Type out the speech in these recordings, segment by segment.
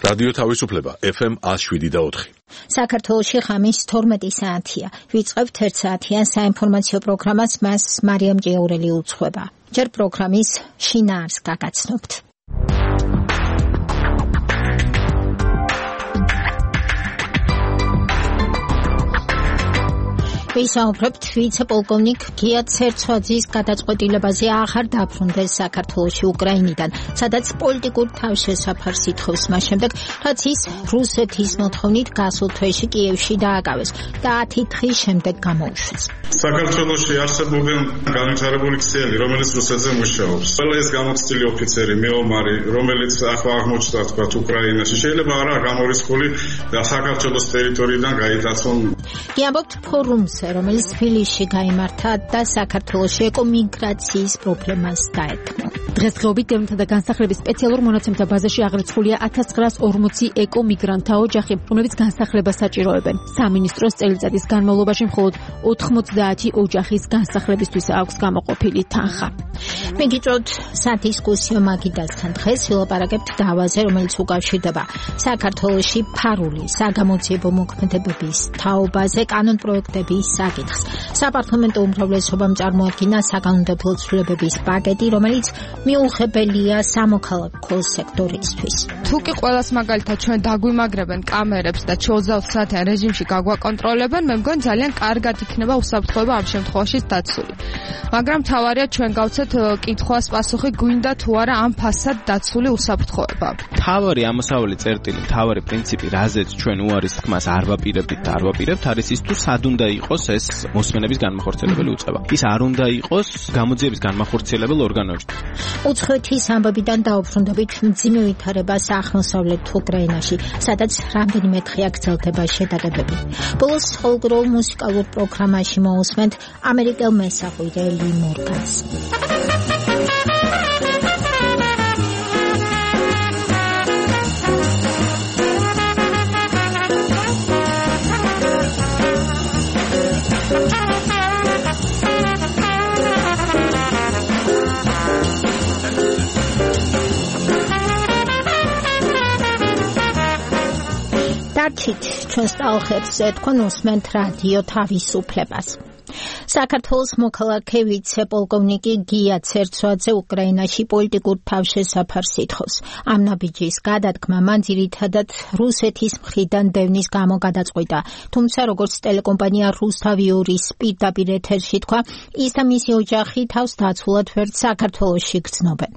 რადიო თავისუფლება FM 107.4. საქართველოში ხამის 12 საათია. ვიწყებთ 1 საათიან საინფორმაციო პროგრამას, მას მარიამ ჭიაურელი უძღვება. ჯერ პროგრამის შინაარს გაგაცნობთ. ვისაუბრებთ ვიცე-პოლკოვნიკ გია ცერცვაძის გადაწყვეტილებაზე აღარ დაბრუნდეს საქართველოში უკრაინიდან, სადაც პოლიტიკურ თავშესაფარს ითხოვს მას შემდეგ, რაც ის რუსეთის მოთხოვნით გასულ თვეში კიევში დააკავეს და 10 დღის შემდეგ გამოუშვეს. საქართველოში არსებობენ განვითარებული ქსელი, რომელიც რუსეთზე მუშაობს. ყველა ეს გამოცდილი ოფიცერი, მეომარი, რომელიც ახლა აღმოჩნდა თქვათ უკრაინაში, შეიძლება არა გამორიცხული და საქართველოს ტერიტორიიდან გაიტაცონ. გიამბობთ ფორუმზე, რომელიც თბილისში გაიმართა და საქართველოში ეკომიგრაციის პრობლემას დაეთმო. დღესდღეობით დევნთა და განსახლების სპეციალურ მონაცემთა ბაზაში აღრიცხულია 1940 ეკომიგრანტთა ოჯახი, რომლებიც განსახლებას საჭიროებენ. სამინისტროს წელიწადის განმავლობაში მხოლოდ 90 ოჯახის განსახლებისთვის აქვს გამოყოფილი თანხა. მიგიწევთ სადისკუსიო მაგიდასთან. დღეს ვილაპარაკებთ დავაზე, რომელიც უკავშირდება საქართველოში ფარული საგამოძიებო მოქმედებების თაობაზე კანონპროექტების საკითხს. საპარლამენტო უმრავლესობამ წარმოადგინა საკანონმდებლო ცვლილებების პაკეტი, რომელიც მიუღებელია სამოქალაქო სექტორისთვის. თუ კი ყველას მაგალითად ჩვენ დაგვიმაგრებენ კამერებს და 24 საათიან რეჟიმში გაგვაკონტროლებენ, მე მგონი ძალიან კარგად იქნება უსაფრთხოება ამ შემთხვევაში დაცული. მაგრამ თავარია ჩვენ გავცეთ კითხვას პასუხი, გვინდა თუ არა ამ ფასად დაცული უსაფრთხოება. თავარი ამოსავალი წერტილი, თავარი პრინციპი, რაზეც ჩვენ უარის თქმას არ ვაპირებთ და არ ვაპირებთ, არის ის თუ სად უნდა იყოს ეს მოსმენების განმახორციელებელი უწყება. ის არ უნდა იყოს გამოძიების განმახორციელებელ ორგანოებში. უცხოეთის ამბებიდან დაუბრუნდებით მძიმე ვითარებას აღმოსავლეთ უკრაინაში, სადაც რამდენიმე დღე გრძელდება შეტაკებები. ბოლოს ყოველდღიურ მუსიკალურ პროგრამაში მოусმენთ ამერიკელ მესაღვიდე ელი მორგანს. დარჩით ჩვენს ტალღებზე, თქვენ უსმენთ რადიო თავისუფლებას. საქართველოს მოქალაქე ვიცე-პოლკოვნიკი გია ცერცვაძე უკრაინაში პოლიტიკურ თავშესაფარს ითხოვს. ამ ნაბიჯის გადადგმა მან ძირითადად რუსეთის მხრიდან დევნის გამო გადაწყვიტა. თუმცა როგორც ტელეკომპანია რუსთავიურის პირდაპირ ეთერში თქვა, ის და მისი ოჯახი თავს დაცულად ვერც საქართველოში გრძნობენ.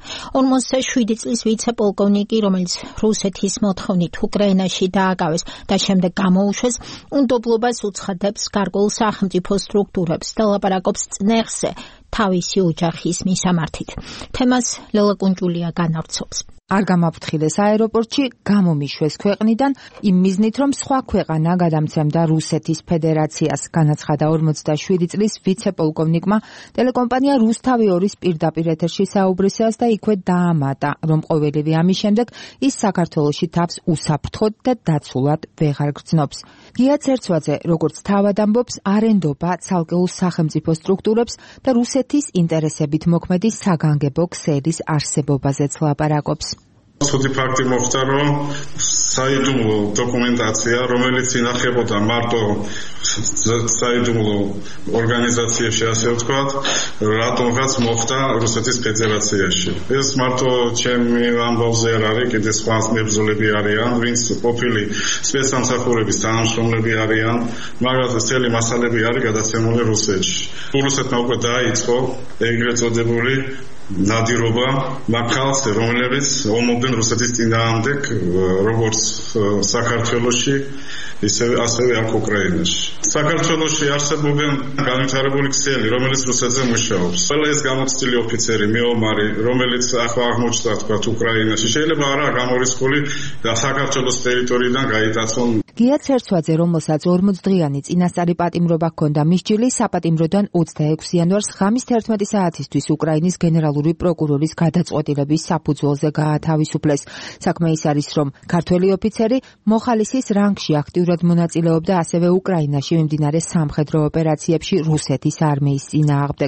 47 წლის ვიცე-პოლკოვნიკი, რომელიც რუსეთის მოთხოვნით უკრაინაში დააკავეს და შემდეგ გამოუშვეს, უნდობლობას უცხადებს გარკვეულ სახელმწიფო სტრუქტურებს და ლაპარაკობს წნეხზე თავისი ოჯახის მისამართით. თემას ლელა კუნჭულია განავრცობს. არ გამაფრთხილეს აეროპორტში, გამომიშვეს ქვეყნიდან იმ მიზნით, რომ სხვა ქვეყანა გადამცემდა რუსეთის ფედერაციას, განაცხადა 47 წლის ვიცე-პოლკოვნიკმა ტელეკომპანია რუსთავიურის პირდაპირ ეთერში საუბრისას და იქვე დაამატა, რომ ყოველივე ამის შემდეგ ის საქართველოში თავს უსაფრთხოდ და დაცულად ვეღარ გრძნობს. გია ცერცვაძე, როგორც თავად ამბობს, არ ენდობა ცალკეულ სახელმწიფო სტრუქტურებს და რუსეთის ინტერესებით მოქმედი საგანგებო ქსელის არსებობაზეც ლაპარაკობს. ცუდი ფაქტი მოხდა, რომ საიდუმლო დოკუმენტაცია, რომელიც ინახებოდა მარტო საიდუმლო ორგანიზაციებში, ასე ვთქვათ, რატომღაც მოხდა რუსეთის ფედერაციაში. ეს მარტო ჩემი ამბავზე არ არის, კიდე სხვა მებრძოლები არიან, ვინც ყოფილი სპეცსამსახურების თანამშრომლები არიან, მაგრამ წელი მასალები არის გადაცემული რუსეთში. რუსეთმა უკვე დაიწყო ეგრეთ წოდებული ნადირობა მაგალს, რომლებიც ომობდნენ რუსეთის წინააღმდეგ, როგორც საქართველოში, ასევე აქ უკრაინაში. საქართველოში არსებობენ განვითარებული ქსელი, რომელიც რუსეთზე მუშაობს. ყველა ეს გამოცდილი ოფიცერი, მეომარი, რომელიც ახლა აღმოჩნდა თქვათ უკრაინაში, შეიძლება არა გამორიცხული და საქართველოს ტერიტორიიდან გაიტაცონ. გია ცერცვაძე, რომელსაც 40 დღიანი წინასწარი პატიმრობა ჰქონდა მისჯილი, საპატიმროდან 26 იანვარს ღამის 11 საათისთვის უკრაინის გენერალური პროკურორის გადაწყვეტილების საფუძველზე გაათავისუფლეს. საქმე ის არის, რომ ქართველი ოფიცერი მოხალისის რანგში აქტიურად მონაწილეობდა ასევე უკრაინაში მიმდინარე სამხედრო ოპერაციებში რუსეთის არმიის წინააღმდეგ.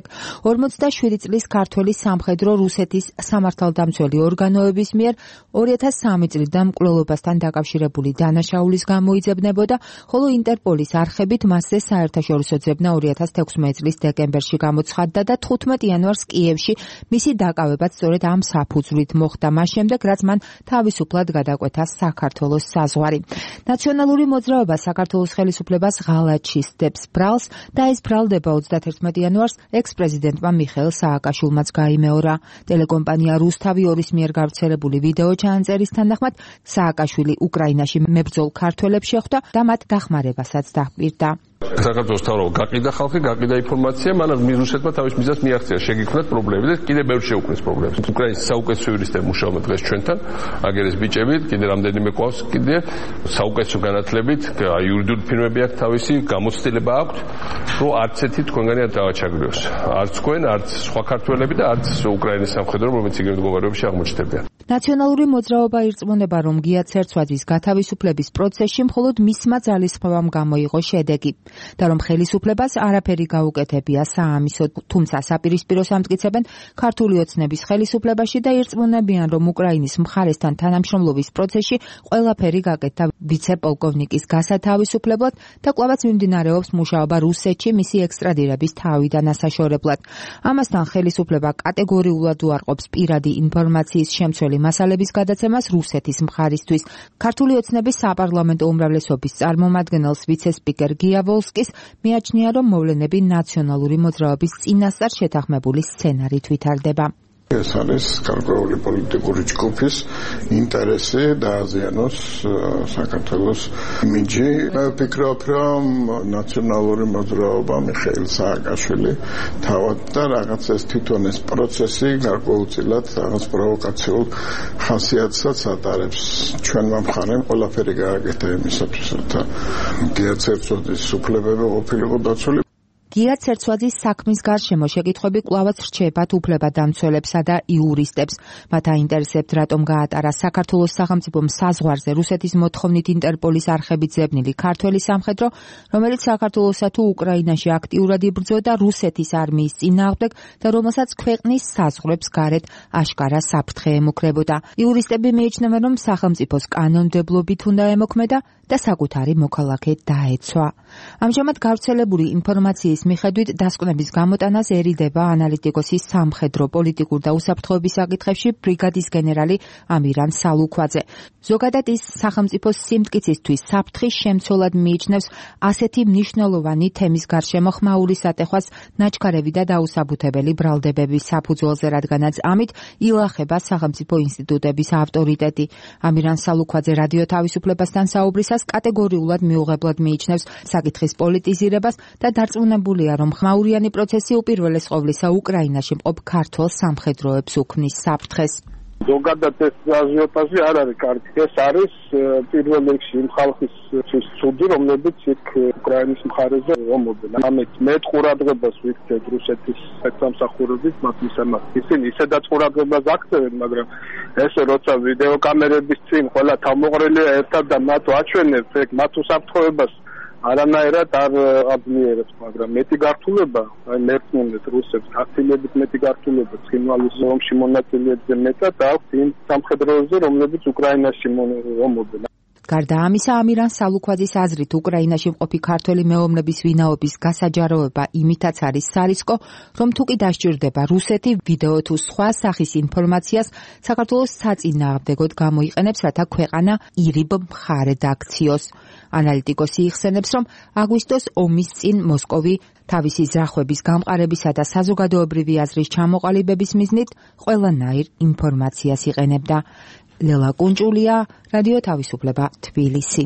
47 წლის ქართველი სამხედრო რუსეთის სამართალდამცველი ორგანოების მიერ 2003 წლიდან მკვლელობასთან დაკავშირებული დანაშაულის გამოიძებნებოდა, ხოლო ინტერპოლის არხებით მასზე საერთაშორისო ძებნა 2016 წლის დეკემბერში გამოცხადდა და 15 იანვარს კიევში მისი დაკავებაც სწორედ ამ საფუძვლით მოხდა, მას შემდეგ, რაც მან თავისუფლად გადაკვეთა საქართველოს საზღვარი. ნაციონალური მოძრაობა საქართველოს ხელისუფლებას ღალატში სდებს ბრალს და ეს ბრალდება 31 იანვარს ექს-პრეზიდენტმა მიხეილ სააკაშვილმაც გაიმეორა. ტელეკომპანია რუსთავი 2-ის მიერ გავრცელებული ვიდეო ჩანაწერის თანახმად სააკაშვილი უკრაინაში მებრძოლ ქართველებს შეხვდა და მათ დახმარებასაც დაჰპირდა. საქართველოს თავრობა გაყიდა ხალხი, გაყიდა ინფორმაცია, მანამ რუსეთმა თავის მიზანს მიაღწია, შეგიქმნათ პრობლემები და კიდევ ბევრი შეუქმნეს პრობლემებს. უკრაინის საუკეთესო იურისტები მუშაობენ დღეს ჩვენთან, აგერეს ბიჭებით, კიდევ რამდენიმე ყავს კიდე საუკეთესო განათლებით, იურიდიული ფირმები აქვს თავისი, გამოცდილება აქვთ, რომ არც ერთი თქვენგანი არ დავაჩაგრიოს. არც თქვენ, არც სხვა ქართველები და არც უკრაინის სამხედრო, რომელიც იგივე მდგომარეობაში აღმოჩნდებიან. ნაციონალური მოძრაობა ირწმუნება, რომ გია ცერცვაძის გათავისუფლების პროცესში მხოლოდ მისმა ძალისხმევამ გამოიღო შედეგი და რომ ხელისუფლებას არაფერი გაუკეთებია საამისოდ, თუმცა საპირისპირო ამტკიცებენ ქართული ოცნების ხელისუფლებაში და ირწმუნებიან, რომ უკრაინის მხარესთან თანამშრომლობის პროცესში ყველაფერი გაკეთდა ვიცე-პოლკოვნიკის გასათავისუფლებლად და კვლავაც მიმდინარეობს მუშაობა რუსეთში მისი ექსტრადირების თავიდან ასაშორებლად. ამასთან ხელისუფლება კატეგორიულად უარყოფს პირადი ინფორმაციის შემცველი მასალების გადაცემას რუსეთის მხარისთვის. ქართული ოცნების საპარლამენტო უმრავლესობის წარმომადგენელს ვიცე-სპიკერ გია ვოლსკის მიაჩნია, რომ მოვლენები ნაციონალური მოძრაობის წინასწარ შეთანხმებული სცენარით ვითარდება. ეს არის გარკვეული პოლიტიკური ჯგუფის ინტერესი დააზიანოს საქართველოს იმიჯი. მე ვფიქრობ, რომ ნაციონალური მოძრაობა მიხეილ სააკაშვილი თავად და რაღაც ეს თვითონ ეს პროცესი გარკვეულწილად რაღაც პროვოკაციულ ხასიათსაც ატარებს. ჩვენმა მხარემ ყველაფერი გააკეთა იმისათვის, რომ გია ცერცვაძის უფლებები ყოფილიყო დაცული. გია ცერცვაძის საქმის გარშემო შეკითხვები კვლავაც რჩებათ უფლებადამცველებსა და იურისტებს. მათ აინტერესებთ, რატომ გაატარა საქართველოს სახელმწიფომ საზღვარზე რუსეთის მოთხოვნით ინტერპოლის არხებით ზებნილი ქართველი სამხედრო, რომელიც საქართველოსა თუ უკრაინაში აქტიურად იბრძოდა რუსეთის არმიის წინააღმდეგ და რომელსაც ქვეყნის საზღვრებს გარეთ აშკარა საფრთხე ემუქრებოდა. იურისტები მიიჩნევენ, რომ სახელმწიფოს კანონმდებლობით უნდა ემოქმედა და საკუთარი მოქალაქე დაეცვა. ამჟამად გავრცელებული ინფორმაციის მიხედვით დასკვნების გამოტანას ერიდება ანალიტიკოსის სამხედრო, პოლიტიკურ და უსაფრთხოების საკითხებში ბრიგადის გენერალი ამირან სალუქვაძე. ზოგადად ის სახელმწიფოს სიმტკიცისთვის საფრთხის შემცველად მიიჩნევს ასეთი მნიშვნელოვანი თემის გარშემო ხმაური სატეხვას ნაჩქარევი და დაუსაბუთებელი ბრალდებების საფუძველზე, რადგანაც ამით ილახება სახელმწიფო ინსტიტუტების ავტორიტეტი. ამირან სალუქვაძე რადიო თავისუფლებასთან საუბრისას კატეგორიულად მიუღებლად მიიჩნევს საკითხის პოლიტიზირებას და დარწმუნებულია, რომ ხმაურიანი პროცესი უპირველეს ყოვლისა უკრაინაში მყოფ ქართველ სამხედროებს უქმნის საფრთხეს. ზოგადად ეს აზიოტაჟი არ არის კარგი. ეს არის პირველ რიგში იმ ხალხის ცუდი, რომლებიც იქ უკრაინის მხარეზე ომობენ. ამით მეტ ყურადღებას ვიქცეთ რუსეთის სპეცსამსახურების მათ მისამართი. ისინი ისედაც ყურადღებას აქცევენ, მაგრამ ესე როცა ვიდეო კამერების წინ ყველა თავმოყრილია ერთად და მათ აჩვენებს, ეგ მათ უსაფრთხოებას არანაირად არ აბნიერებს, მაგრამ მეტი გართულება, აი მერწმუნეთ რუსებს, აცილებით მეტი გართულება ცხინვალის ომში მონაწილეებზე მეტად აქვს იმ სამხედროებზე, რომლებიც უკრაინაში ომობენ. გარდა ამისა, ამირან სალუქვაძის აზრით, უკრაინაში მყოფი ქართველი მეომრების ვინაობის გასაჯაროება იმითაც არის სარისკო, რომ თუ კი დასჭირდება რუსეთი ვიდეო თუ სხვა სახის ინფორმაციას საქართველოს საწინააღმდეგოდ გამოიყენებს, რათა ქვეყანა ირიბ მხარედ აქციოს. ანალიტიკოსი იხსენებს, რომ აგვისტოს ომის წინ მოსკოვი თავისი ზრახვების გამყარებისა და საზოგადოებრივი აზრის ჩამოყალიბების მიზნით ყველანაირ ინფორმაციას იყენებდა. ლელა კუნჭულია, რადიო თავისუფლება, თბილისი.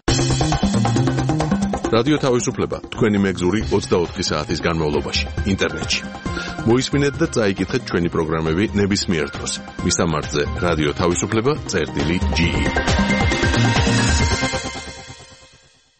რადიო თავისუფლება თქვენი მეგზური 24 საათის განმავლობაში ინტერნეტში. მოისმინეთ და წაიკითხეთ ჩვენი პროგრამები ნებისმიერ დროს. მისამართზე რადიო თავისუფლება.ge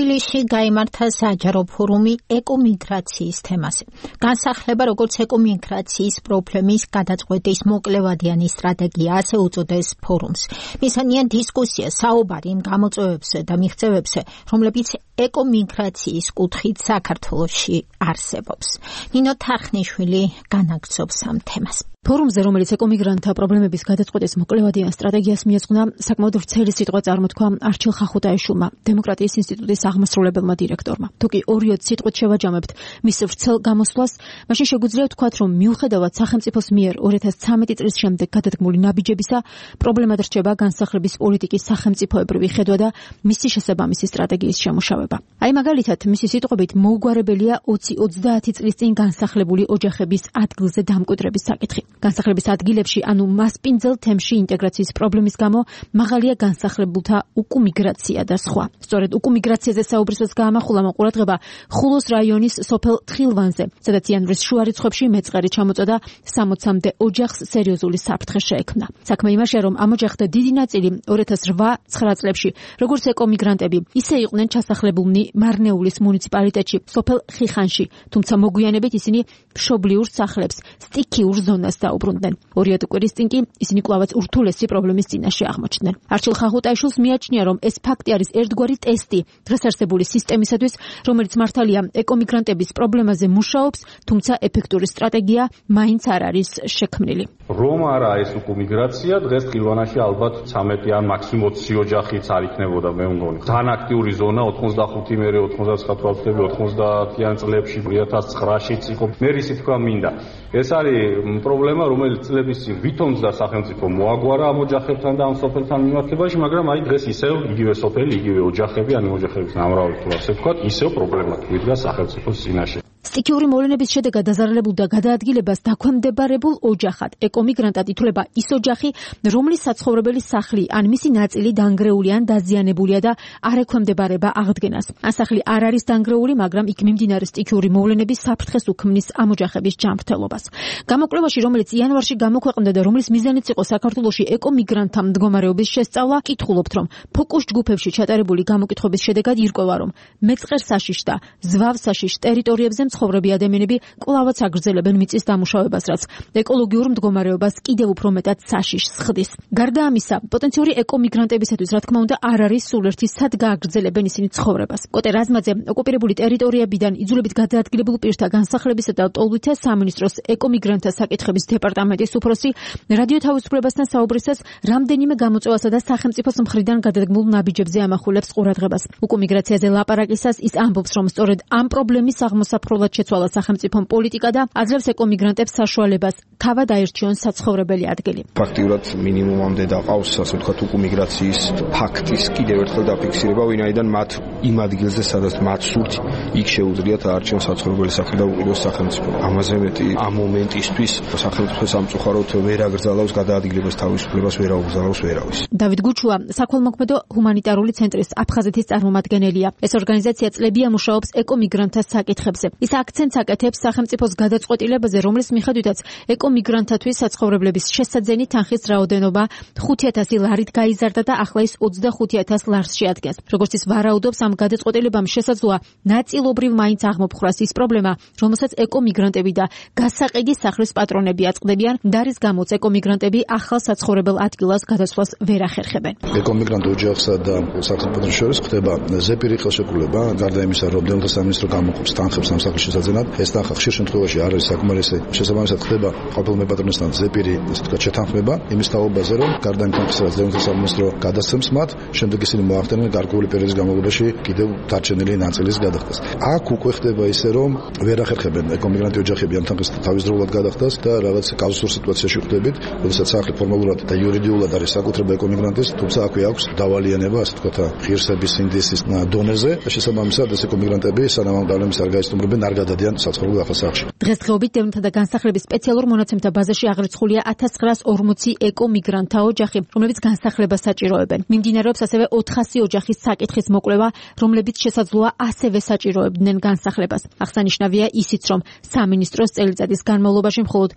თბილისში გაიმართა საჯარო ფორუმი ეკომიგრაციის თემაზე. განსახლება როგორც ეკომიგრაციის პრობლემის გადაწყვეტის მოკლევადიანი სტრატეგია, ასე უწოდეს ფორუმს. მისანია დისკუსია, საუბარი იმ გამოწვევებზე და მიღწევებზე, რომლებიც ეკომიგრაციის კუთხით საქართველოში არსებობს. ნინო თარხნიშვილი განაგრძობს ამ თემას. ფორუმზე, რომელიც ეკომიგრანტთა პრობლემების გადაწყვეტის მოკლევადიან სტრატეგიას მიეძღვნა, საკმაოდ ვრცელი სიტყვა წარმოთქვა არჩილ ხახუტაიშვილმა, დემოკრატიის ინსტიტუტის აღმასრულებელმა დირექტორმა. თუ კი 2-3 სიტყვით შევაჯამებთ მის ვრცელ გამოსვლას, მაშინ შეგვიძლია ვთქვათ, რომ მიუხედავად სახელმწიფოს მიერ 2013 წლის შემდეგ გადადგმული ნაბიჯებისა, პრობლემად რჩება განსახლების პოლიტიკის სახელმწიფოებრივი ხედვა და მისი შესაბამისი სტრატეგიის შემუშავება. აი მაგალითად, მისი სიტყვებით მოუგვარებელია 20-30 წლის წინ განსახლებული ოჯახების ადგილზე დამკვიდრების საკითხი. განსახლების ადგილებში, ანუ მასპინძელ თემში ინტეგრაციის პრობლემის გამო მაღალია განსახლებულთა უკუმიგრაცია და სხვა. სწორედ უკუმიგრაციაზე საუბრისას გაამახვილა ყურადღება ხულოს რაიონის სოფელ თხილვანზე, სადაც იანვრის შუა რიცხვებში მეწყერი ჩამოწოდა 60-მდე ოჯახს სერიოზული საფრთხე შეექმნა. საქმე იმაშია, რომ ამ ოჯახთა დიდი ნაწილი 2008-9 წლებში, როგორც ეკომიგრანტები, ისე იყვნენ ჩასახლებულნი მარნეულის მუნიციპალიტეტში, სოფელ ხიხანში, თუმცა მოგვიანებით ისინი მშობლიურ სახლებს, სტიქიურ ზონას დაუბრუნდნენ. 2 კვირის წინ კი ისინი კვლავაც ურთულესი პრობლემის წინაშე აღმოჩნდნენ. არჩილ ხახუტაიშვილს მიაჩნია, რომ ეს ფაქტი არის ერთგვარი ტესტი დღეს არსებული სისტემისათვის, რომელიც მართალია ეკომიგრანტების პრობლემაზე მუშაობს, თუმცა ეფექტური სტრატეგია მაინც არ არის შექმნილი. რომ არა ეს უკუმიგრაცია, დღეს ხილვანაში ალბათ 13 ან მაქსიმუმ 20 ოჯახიც არ იქნებოდა, მე მგონი. ძალიან აქტიური ზონა 85 მერე 99 თვალწლები 90-იან წლებში 2009-შიც იყო. მე ისი თქვა მინდა. ეს არის პრობლემა, რომელიც წლების წინ ვითომდა სახელმწიფო მოაგვარა ამ ოჯახებთან და ამ სოფელთან მიმართებაში, მაგრამ აი დღეს ისევ იგივე სოფელი, იგივე ოჯახები, ან ოჯახების ნამრავალი თუ ასე ვთქვათ, ისევ პრობლემა თვითგა სახელმწიფოს წინაშე. სტიქიური მოვლენების შედეგად დაზარალებულ და გადაადგილებას დაქვემდებარებულ ოჯახად ეკომიგრანტად ითვლება ის ოჯახი, რომლის საცხოვრებელი სახლი ან მისი ნაწილი დანგრეული ან დაზიანებულია და არ ექვემდებარება აღდგენას. ან სახლი არ არის დანგრეული, მაგრამ იქ მიმდინარე სტიქიური მოვლენების საფრთხეს უქმნის ამ ოჯახების ჯანმრთელობას. გამოკვლევაში, რომელიც იანვარში გამოქვეყნდა და რომლის მიზანიც იყო საქართველოში ეკომიგრანტთა მდგომარეობის შესწავლა, კითხულობთ, რომ ფოკუს ჯგუფებში ჩატარებული გამოკითხების შედეგად ირკვევა, რომ მეწყერსაშიშ და ზვავსაშიშ ტერიტორიებზე მცხოვრები ადამიანები კვლავაც აგრძელებენ მიწის დამუშავებას, რაც ეკოლოგიურ მდგომარეობას კიდევ უფრო მეტად საშიშს ხდის. გარდა ამისა, პოტენციური ეკომიგრანტებისათვის, რა თქმა უნდა, არ არის სულ ერთი სად გააგრძელებენ ისინი ცხოვრებას. კოტე რაზმაძე ოკუპირებული ტერიტორიებიდან იძულებით გადაადგილებულ პირთა განსახლებისა და ტოლვითა სამინისტროს ეკომიგრანტთა საკითხების დეპარტამენტის უფროსი რადიო თავისუფლებასთან საუბრისას რამდენიმე გამოწვევასა და სახელმწიფოს მხრიდან გადადგმულ ნაბიჯებზე ამახვილებს ყურადღებას. უკუმიგრაციაზე ლაპარაკისას ის ამბობს, რომ სწორედ ამ პრობლემის აღმოსაფრთხო შეცვალა სახელმწიფო პოლიტიკა და აძლევს ეკომიგრანტებს საშუალებას თავად აირჩიონ საცხოვრებელი ადგილი. ფაქტიურად მინიმუმამდე დაყავს, ასე ვთქვათ, უკუმიგრაციის ფაქტის კიდევ ერთხელ დაფიქსირება, ვინაიდან მათ იმ ადგილზე, სადაც მათ სურთ, იქ შეუძლიათ აარჩიონ საცხოვრებელი სახლი და უყიდოს სახელმწიფო. ამაზე მეტი ამ მომენტისთვის სახელმწიფო სამწუხაროდ ვერ აგრძელავს გადაადგილებას, თავისუფლებას ვერ აუგზავნოს ვერავის. დავით გუჩუა, საქველმოქმედო ჰუმანიტარული ცენტრის აფხაზეთის წარმომადგენელია. ეს ორგანიზაცია წლებია მუშაობს ეკომიგრანტთა საკითხებზე. ის აქცენტს აკეთებს სახელმწიფოს გადაწყვეტილებაზე, რომლის მიხედვითაც ეკომიგრანტთათვის საცხოვრებლების შესაძენი თანხის რაოდენობა 5000 ლარით გაიზარდა და ახლა ის 25000 ლარს შეადგენს. როგორც ის ვარაუდობს, ამ გადაწყვეტილებამ შესაძლოა ნაწილობრივ მაინც აღმოფხვრას ის პრობლემა, რომელსაც ეკომიგრანტები და გასაყიდი სახლის პატრონები აწყდებიან, და რის გამოც ეკომიგრანტები ახალ საცხოვრებელ ადგილას გადასვლას ვერ ახერხებენ. ეკომიგრანტ ოჯახსა და სახელმწიფოს შორის ხდება ზეპირი ხელშეკრულება, გარდა იმისა, რომ დემოკრატიის სამინისტრო გამოყოფს თანხებს ამ სახლის შესაძენად, ეს თანხა ხშირ შემთხვევაში არ არის საკმარისი. შესაბამისად ხდება ყოფილ მეპატრონესთან ზეპირი, ასე ვთქვათ, შეთანხმება იმის თაობაზე, რომ გარდა იმ თანხისა, რაც დემოკრატიის სამინისტრო გადასცემს მათ, შემდეგ ისინი მოახდენენ გარკვეული პერიოდის განმავლობაში კიდევ დარჩენილი ნაწილის გადახდას. აქ უკვე ხდება ისე, რომ ვერ ახერხებენ ეკომიგრანტი ოჯახები ამ თანხის თავისდროულად გადახდას და რაღაც კაზუსურ სიტუაციაში ხდებით, როდესაც სახლი ფორმალურად და იურიდიულად არის საკუთრება ეკომიგრანტის, თუმცა აქვე აქვს დავალიანება, ასე ვთქვათ, ღირსების ინდექსის დონეზე და შესაბამისად ეს ეკომიგრანტები სანამ ამ პრობლემის არ გაიზრდებიან, არ გადადიან საცხოვრებელ ახალ სახლში. დღესდღეობით დევნთა და განსახლების სპეციალურ მონაცემთა ბაზაში აღრიცხულია 1940 ეკომიგრანტთა ოჯახი, რომლებიც განსახლებას საჭიროებენ. მიმდინარეობს ასევე 400 ოჯახის საკითხის მოკვლევა, რომლებიც შესაძლოა ასევე საჭიროებდნენ განსახლებას. აღსანიშნავია ისიც, რომ სამინისტროს წელიწადის განმავლობაში მხოლოდ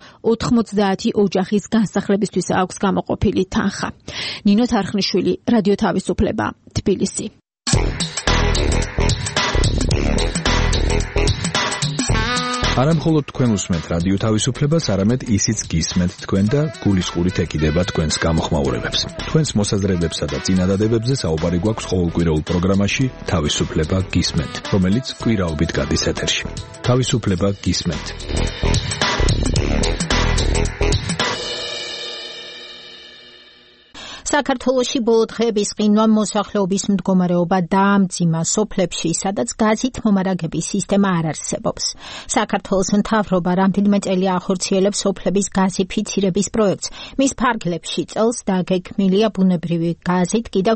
90 ოჯახის განსახლებისთვის აქვს გამოყოფილი თანხა. ნინო თარხნიშვილი, რადიო თავისუფლება, თბილისი. არა მხოლოდ თქვენ უსმენთ რადიო თავისუფლებას, არამედ ისიც გისმენთ თქვენ და გულისყურით ეკიდება თქვენს გამოხმაურებებს. თქვენს მოსაზრებებსა და წინადადებებზე საუბარი გვაქვს ყოველკვირეულ პროგრამაში თავისუფლება გისმენთ, რომელიც კვირაობით გადის ეთერში. თავისუფლება გისმენთ. საქართველოში ბოლო დღეების ყინვამ მოსახლეობის მდგომარეობა დაამძიმა სოფლებში, სადაც გაზით მომარაგების სისტემა არ არსებობს. საქართველოს მთავრობა რამდენიმე წელი ახორციელებს სოფლების გაზიფიცირების პროექტს. მის ფარგლებში წელს დაგეგმილია ბუნებრივი გაზით კიდევ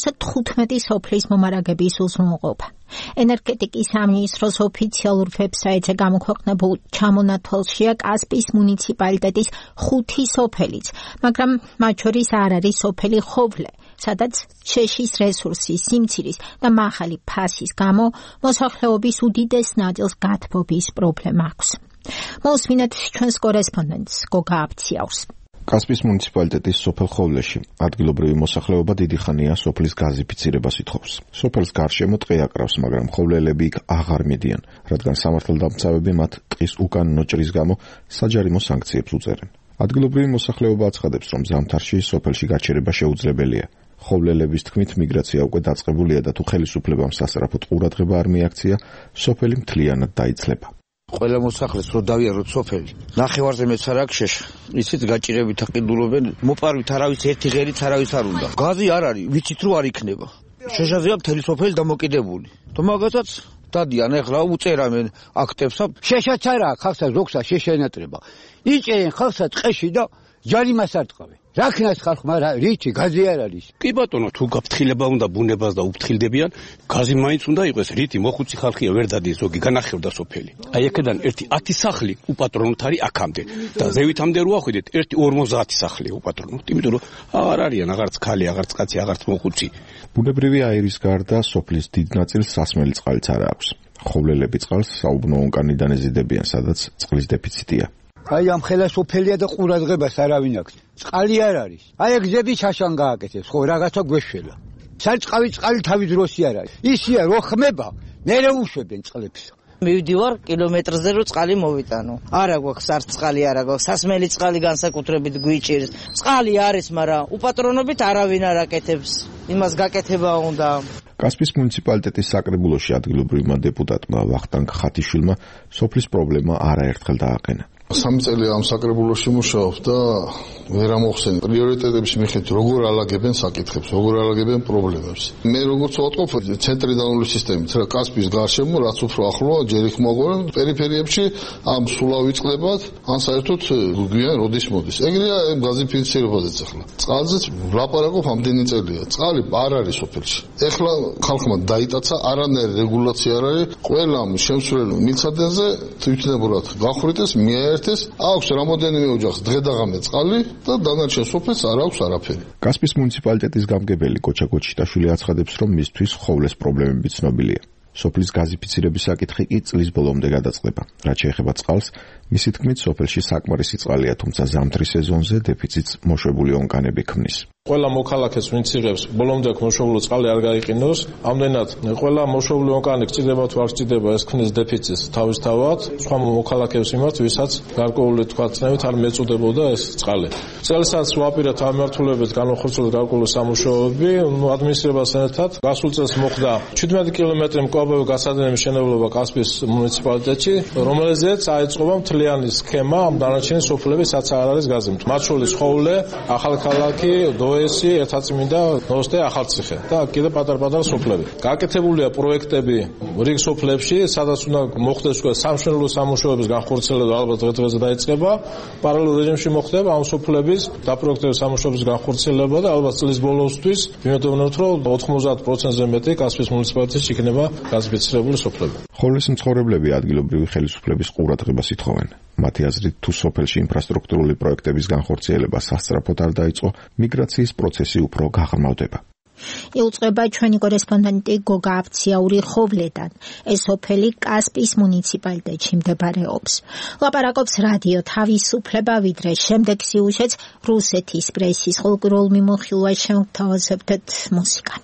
35 სოფლის მომარაგების უზრუნველყოფა. ენერგეტიკის სამინისტროს ოფიციალურ ვებსაიტზე გამოქვეყნებულ ჩამონათვალშია კასპიის მუნიციპალიტეტის 5 სოფელიც, მაგრამ მათ შორის არ არის სოფელი ხოვლე, სადაც შეშის რესურსის, სიმცირის და მაღალი ფასის გამო მოსახლეობის უდიდეს ნაწილს გათბობის პრობლემა აქვს. მოსმინეთ ჩვენს კორესპონდენტს გოგა აფციაურს. კასპიის მუნიციპალიტეტის სოფელ ხოვლეში ადგილობრივი მოსახლეობა დიდი ხანია სოფლის გაზიფიცირებას ითხოვს. სოფელს გარშემო ტყე აკრავს, მაგრამ ხოვლელები იქ აღარ მიდიან, რადგან სამართალდამცავები მათ ტყის უკანონო ჭრის გამო საჯარიმო სანქციებს უწევენ. ადგილობრივი მოსახლეობა აცხადებს, რომ ზამთარში სოფელში გაჩერება შეუძლებელია. ხოვლელების თქმით, მიგრაცია უკვე დაწყებულია და თუ ხელისუფლებამ სასწრაფოდ ყურადღება არ მიაქცია, სოფელი მთლიანად დაიცლება. ყველა მოსახლეს რო დავიაროთ სოფელი. ნახევარზე მეც არ აქვს შეშ. ისიც გაჭირებით აყიდულობენ, მოპარვით არავის ერთი ღერიც არავის არ უნდა. გაზი არ არის, ვიცით რომ არ იქნება. შეშაზეა მთელი სოფელი დამოკიდებული. თუ მაგასაც დადიან ეხლა უწერამენ აქტებსა. შეშაც არა, ხალხსაც ზოგსა შეშენატრება. იჭერენ ხალხსაც ტყეში და ჯარიმას არ ტყავენ. რაქნას ხალხმა რითი გაზი არ არის. კი ბატონო, თუ გაფრთხილება უნდა ბუნებას და უფრთხილდებიან, გაზი მაინც უნდა იყოს. რითი მოხუცი ხალხია ვერ დადის ზოგი განახევდა სოფელი. აი აქედან ერთი 10 სახლი უპატრონოთ არის აქამდე და ზევითამდე რო ახვიდეთ, ერთი 50 სახლია უპატრონოთ, იმიტომ რომ აღარ არიან აღარც ქალი, აღარც კაცი, აღარც მოხუცი. ბუნებრივი აირის გარდა სოფლის დიდ ნაწილს სასმელი წყალიც არ აქვს. ხოვლელები წყალს საუბნო ონკანიდან ეზიდებიან, სადაც წყლის დეფიციტია. აი ამ ხელა სოფელია და ყურადღებას არავინ აქვს. წყალი არ არის. აი ეგ ზები ჩაშან გააკეთებს, ხო რაღაცა გვეშველა. საწყავი წყალი თავის დროსი არ არის. ისია რო ხმება, მერე უშვებენ წყლებს. მივდივარ კილომეტრზე რო წყალი მოვიტანო. არა გვაქვს არც წყალი, არა გვაქვს. სასმელი წყალი განსაკუთრებით გვიჭირს. წყალი არის, მაგრამ უპატრონობით არავინ არ აკეთებს. იმას გაკეთება უნდა. კასპიის მუნიციპალიტეტის საკრებულოში ადგილობრივმა დეპუტატმა ვახტანგ ხათიშვილმა სოფლის პრობლემა არაერთხელ დააყენა. 3 წელი ამ საკრებულოში მუშაობ და ვერ ამოხსენ პრიორიტეტების მიხედვით როგორ ალაგებენ საკითხებს, როგორ ალაგებენ პრობლემებს. მე როგორც ვატყობ ცენტრალურ სისტემით, რა კასპიის გარშემო რაც უფრო ახლოა ჯერ იქ მოგვარენ პერიფერიებში ამ სულავ იწყდებათ, ან საერთოდ გვიან როდის მოდის. ეგრეა გაზიფიცირებაზეც ახლა. წყალზეც ვლაპარაკობ ამდენი წელია. წყალი არ არის სოფელში. ეხლა ხალხმა დაიტაცა, არანაირი რეგულაცია არ არის. ყველა შემსვლელი მილსადენზე თვითნებურად გახვრიტეს, მიაერთეს, აქვს რამოდენიმე ოჯახს დღე-დაღამე წყალი და დანარჩენ სოფელს არ აქვს არაფერი. კასპიის მუნიციპალიტეტის გამგებელი კოჩა გოჩიტაშვილი აცხადებს, რომ მისთვის ხოვლეს პრობლემები ცნობილია. სოფლის გაზიფიცირების საკითხი კი წლის ბოლომდე გადაწყდება. რაც შეეხება წყალს, მისი თქმით, სოფელში საკმარისი წყალია, თუმცა ზამთრის სეზონზე დეფიციტს მოშვებული ონკანები ქმნის. ყველა მოქალაქეს ვინც იღებს ბოლომდე მოშობლო წყალი არ გაიყინოს. ამდენად ყველა მოშობლო ონკანი გჭირდება თუ არ გჭირდება, ეს ქმნის დეფიციტს თავისთავად სხვა მოქალაქეებს მიმართ, ვისაც გარკვეული თვალწინებით არ მეწოდებოდა ეს წყალი. წელსაც ვაპირებთ ამ მმართველობის განახორციელოს გარკვეული სამუშაოები, ადმინისტრაციასთან ერთად. გასულ წელს მოხდა 17 კილომეტრი მკლავებო გასადენების მშენებლობა კასპიის მუნიციპალიტეტში, რომელზეც აიწყობა მთლიანი სქემა ამ დანარჩენი სოფლების, რაც არ არის გაზიმთ. მათ შორის ხოვლე, ახალქალაქი, ესი ერთაწმინდა ნოსტე ახალციხე და კიდე პატარ-პატარა სოფლები. გაკეთებულია პროექტები რიგ სოფლებში, სადაც უნდა მოხდეს სამშენებლო სამუშაოების განხორციელება, ალბათ დღე-დღეზე დაიწყება. პარალელურ რეჟიმში მოხდება ამ სოფლების დაპროექტების სამუშაოების განხორციელება და ალბათ წლის ბოლოსთვის ვიმედოვნებთ, რომ 90%-ზე მეტი კასპიის მუნიციპალიტეტში იქნება გაზიფიცირებული სოფლები. ხოვლის მცხოვრებლები ადგილობრივი ხელისუფლების ყურადღებას ითხოვენ. მათი აზრით, თუ სოფელში ინფრასტრუქტურული პროექტების განხორციელება სასწრაფოდ არ დაიწყო, მიგრაციის პროცესი უფრო გაღრმავდება. იუწყება ჩვენი კორესპონდენტი გოგა აფციაური ხოვლედან. ეს სოფელი კასპიის მუნიციპალიტეტში მდებარეობს. ლაპარაკობს რადიო თავისუფლება, ვიდრე შემდეგ სიუჟეტს რუსეთის პრესის ყოველკვირეულ მიმოხილვას შევთავაზებთ მუსიკა.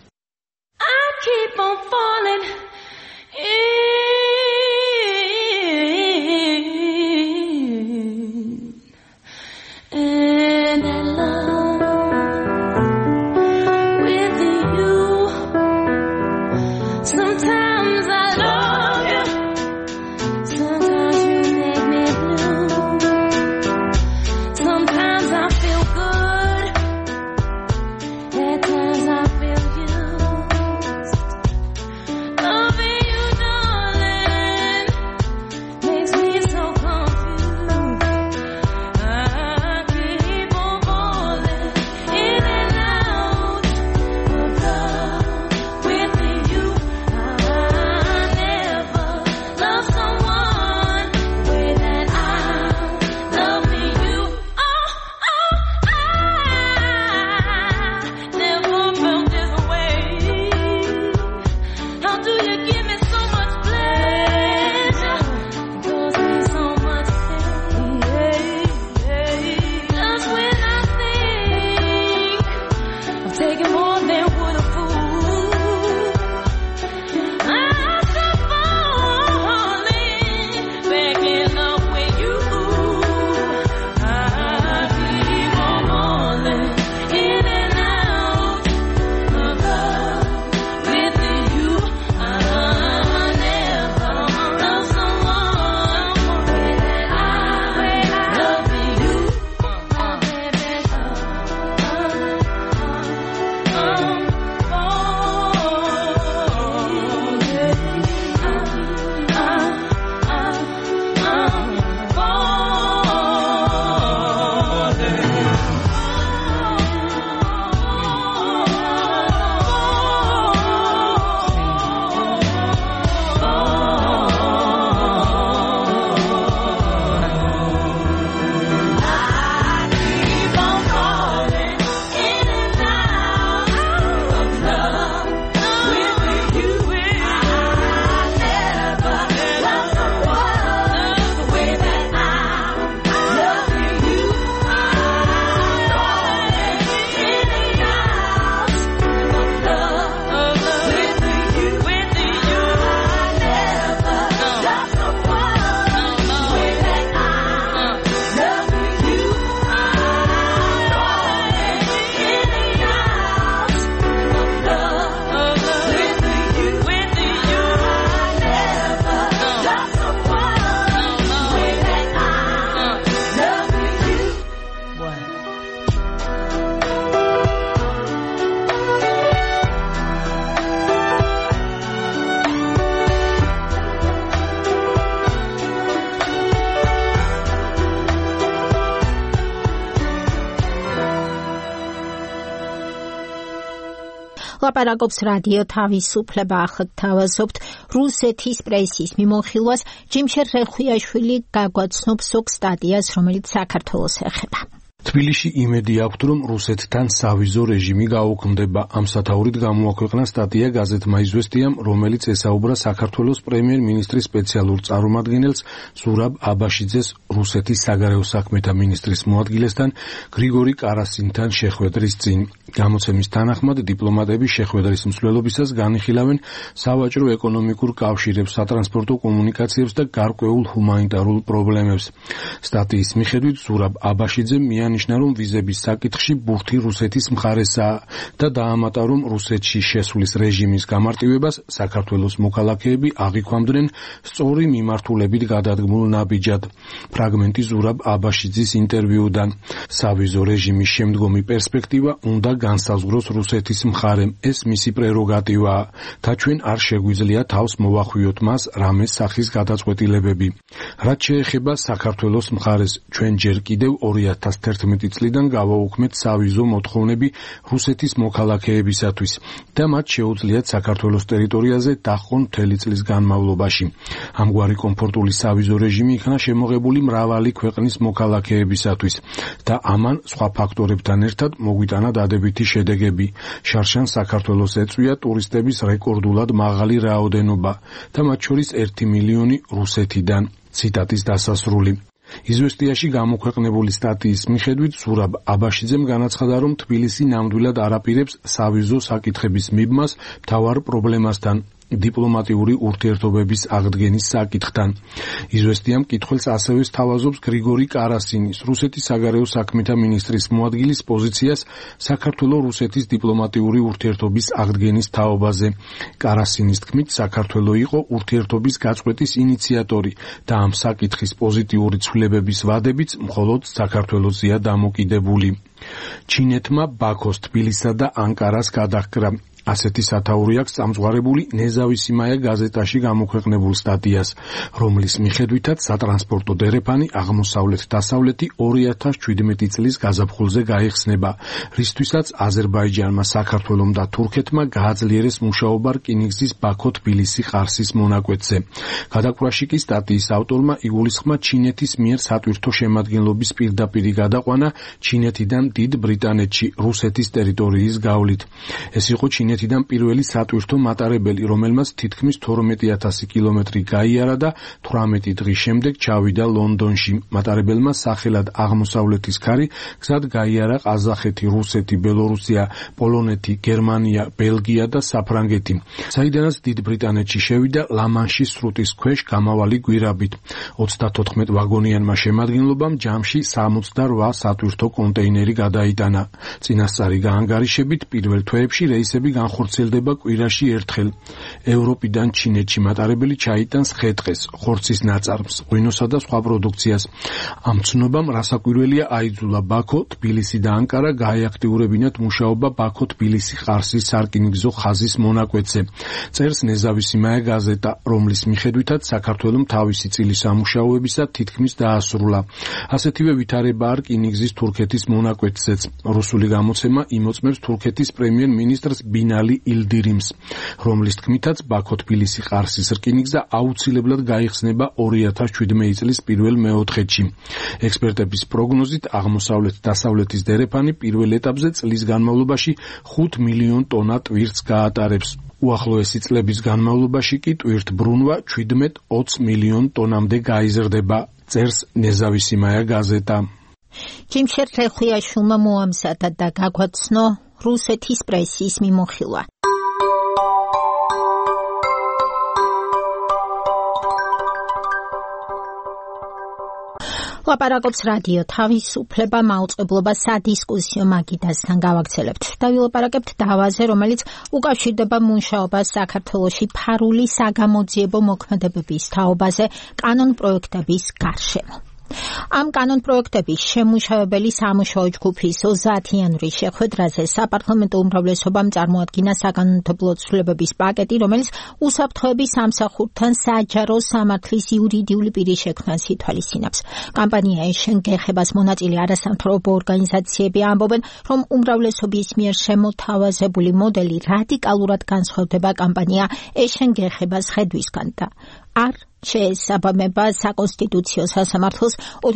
I keep on falling in ლაპარაკობს რადიო თავისუფლება ახალ თავაზობთ რუსეთის პრესის მიმოხილვას ჯიმშერ რეხვიაშვილი გაგვაცნობს ზოგ სტატიას რომელიც საქართველოს ეხება თბილისში იმედი აქვთ, რომ რუსეთთან სავიზო რეჟიმი გაუქმდება. ამ სათაურით გამოაქვეყნა სტატია გაზეთმა „იზვესტიამ“, რომელიც ესაუბრა საქართველოს პრემიერ-მინისტრის სპეციალურ წარმომადგენელს ზურაბ აბაშიძეს რუსეთის საგარეო საქმეთა მინისტრის მოადგილესთან გრიგორი კარასინთან შეხვედრის წინ. გამოცემის თანახმად დიპლომატები შეხვედრის მსვლელობისას განიხილავენ სავაჭრო ეკონომიკურ კავშირებს, სატრანსპორტო კომუნიკაციებს და გარკვეულ ჰუმანიტარულ პრობლემებს. სტატიის მიხედვით ზურაბ აბაშიძემ ნიშნა რომ ვიზების საკითხში ბურთი რუსეთის მხარესაა და დაამატა რომ რუსეთში შესვლის რეჟიმის გამარტივებას საქართველოს მოქალაქეები აღიქვამდნენ სწორი მიმართულებით გადადგმულ ნაბიჯად. ფრაგმენტი ზურაბ აბაშიძის ინტერვიუდან. სავიზო რეჟიმის შემდგომი პერსპექტივა უნდა განსაზღვროს რუსეთის მხარემ. ეს მისი პრეროგატივაა და ჩვენ არ შეგვიძლია თავს მოვახვიოთ მას რამე სახის გადაწყვეტილებები. რაც შეეხება საქართველოს მხარეს, ჩვენ ჯერ კიდევ 2011 წლიდან გავაუქმეთ სავიზო მოთხოვნები რუსეთის მოქალაქეებისათვის და მათ შეუძლიათ საქართველოს ტერიტორიაზე დაჰყონ მთელი წლის განმავლობაში. ამგვარი კომფორტული სავიზო რეჟიმი იქნა შემოღებული მრავალი ქვეყნის მოქალაქეებისათვის და ამან სხვა ფაქტორებთან ერთად მოგვიტანა დადებითი შედეგები. შარშან საქართველოს ეწვია ტურისტების რეკორდულად მაღალი რაოდენობა და მათ შორის 1 მილიონი რუსეთიდან. ციტატის დასასრული. იზვესტიაში გამოქვეყნებული სტატიის მიხედვით ზურაბ აბაშიძემ განაცხადა, რომ თბილისი ნამდვილად არ აპირებს სავიზო საკითხების მიბმას მთავარ პრობლემასთან, დიპლომატიური ურთიერთობების აღდგენის საკითხთან. იზვესტიამ კითხვებს ასევე სთავაზობს გრიგორი კარასინის, რუსეთის საგარეო საქმეთა მინისტრის მოადგილის პოზიციას საქართველო-რუსეთის დიპლომატიური ურთიერთობის აღდგენის თაობაზე. კარასინის თქმით, საქართველო იყო ურთიერთობის გაწყვეტის ინიციატორი და ამ საკითხის პოზიტიური ცვლილებების ვადებიც მხოლოდ საქართველოსია დამოკიდებული. ჩინეთმა ბაქოს, თბილისსა და ანკარას გადაჰკრა. ასეთი სათაური აქვს წამწვარებული ნეზავისიმაია გაზეტაში გამოქვეყნებულ სტატიას, რომლის მიხედვითაც სატრანსპორტო დერეფანი აღმოსავლეთ-დასავლეთი 2017 წლის გაზაფხულზე გაიხსნება, რისთვისაც აზერბაიჯანმა, საქართველომ და თურქეთმა გააძლიერეს მუშაობა რკინიგზის ბაქო-თბილისი ყარსის მონაკვეთზე. გადაკვრაში კი სტატიის ავტორმა იგულისხმა ჩინეთის მიერ სატვირთო შემადგენლობის პირდაპირი გადაყვანა ჩინეთიდან დიდ ბრიტანეთში რუსეთის ტერიტორიის გავლით. ეს იყო ჩინეთის ჩინეთიდან პირველი სატვირთო მატარებელი, რომელმაც თითქმის 12000 კილომეტრი გაიარა და 18 დღის შემდეგ ჩავიდა ლონდონში. მატარებელმა სახელად აღმოსავლეთის ქარი გზად გაიარა ყაზახეთი, რუსეთი, ბელორუსია, პოლონეთი, გერმანია, ბელგია და საფრანგეთი, საიდანაც დიდ ბრიტანეთში შევიდა ლა-მანშის სრუტის ქვეშ გამავალი გვირაბით. 34 ვაგონიანმა შემადგენლობამ ჯამში 68 სატვირთო კონტეინერი გადაიტანა. წინასწარი გაანგარიშებით პირველ თვეებში რეისები განხორციელდება კვირაში ერთხელ. ევროპიდან ჩინეთში მატარებელი ჩაიტანს ხე-ტყეს, ხორცის ნაწარმს, ღვინოსა და სხვა პროდუქციას. ამ ცნობამ რასაკვირველია აიძულა ბაქო, თბილისი და ანკარა გაეაქტიურებინათ მუშაობა ბაქო-თბილისი ყარსის სარკინიგზო ხაზის მონაკვეთზე. წერს ნეზავისიმაია გაზეტა, რომლის მიხედვითაც საქართველომ თავისი წილის სამუშაოებისა თითქმის დაასრულა. ასეთივე ვითარებაა რკინიგზის თურქეთის მონაკვეთზეც. რუსული გამოცემა იმოწმებს თურქეთის პრემიერ-მინისტრს ბინალი ილდირიმს, რომლის თქმითაც ბაქო-თბილისი ყარსის რკინიგზა აუცილებლად გაიხსნება 2017 წლის პირველ მეოთხედში. ექსპერტების პროგნოზით აღმოსავლეთ-დასავლეთის დერეფანი პირველ ეტაპზე წლის განმავლობაში 5 მილიონ ტონა ტვირთს გაატარებს. უახლოესი წლების განმავლობაში კი ტვირთბრუნვა 17-20 მილიონ ტონამდე გაიზრდება, წერს ნეზავისიმაია გაზეტა. ჯიმშერ რეხვიაშვილმა მოამზადა და გაგვაცნო რუსეთის პრესის მიმოხილვა. ლაპარაკობს რადიო თავისუფლება, მაუწყებლობა სადისკუსიო მაგიდასთან გავაგრძელებთ. დავილაპარაკებთ დავაზე, რომელიც უკავშირდება მუშაობას საქართველოში ფარული საგამოძიებო მოქმედებების თაობაზე კანონ პროექტების გარშემო. ამ კანონპროექტების შემუშავებელი სამუშაო ჯგუფის 30-იანვრის შეხვედრაზე საპარლამენტო უმრავლესობამ წარმოადგინა საკანონმდებლო ცვლილებების პაკეტი, რომელიც უსაფრთხოების სამსახურთან საჯარო სამართლის იურიდიული პირის შექმნას ითვალისწინებს. კამპანია ეშენ გეხებას მონაწილე არასამთავრობო ორგანიზაციები ამბობენ, რომ უმრავლესობის მიერ შემოთავაზებული მოდელი რადიკალურად განსხვავდება კამპანია ეშენ გეხებას ხედვისგან და არ შეესაბამება საკონსტიტუციო სასამართლოს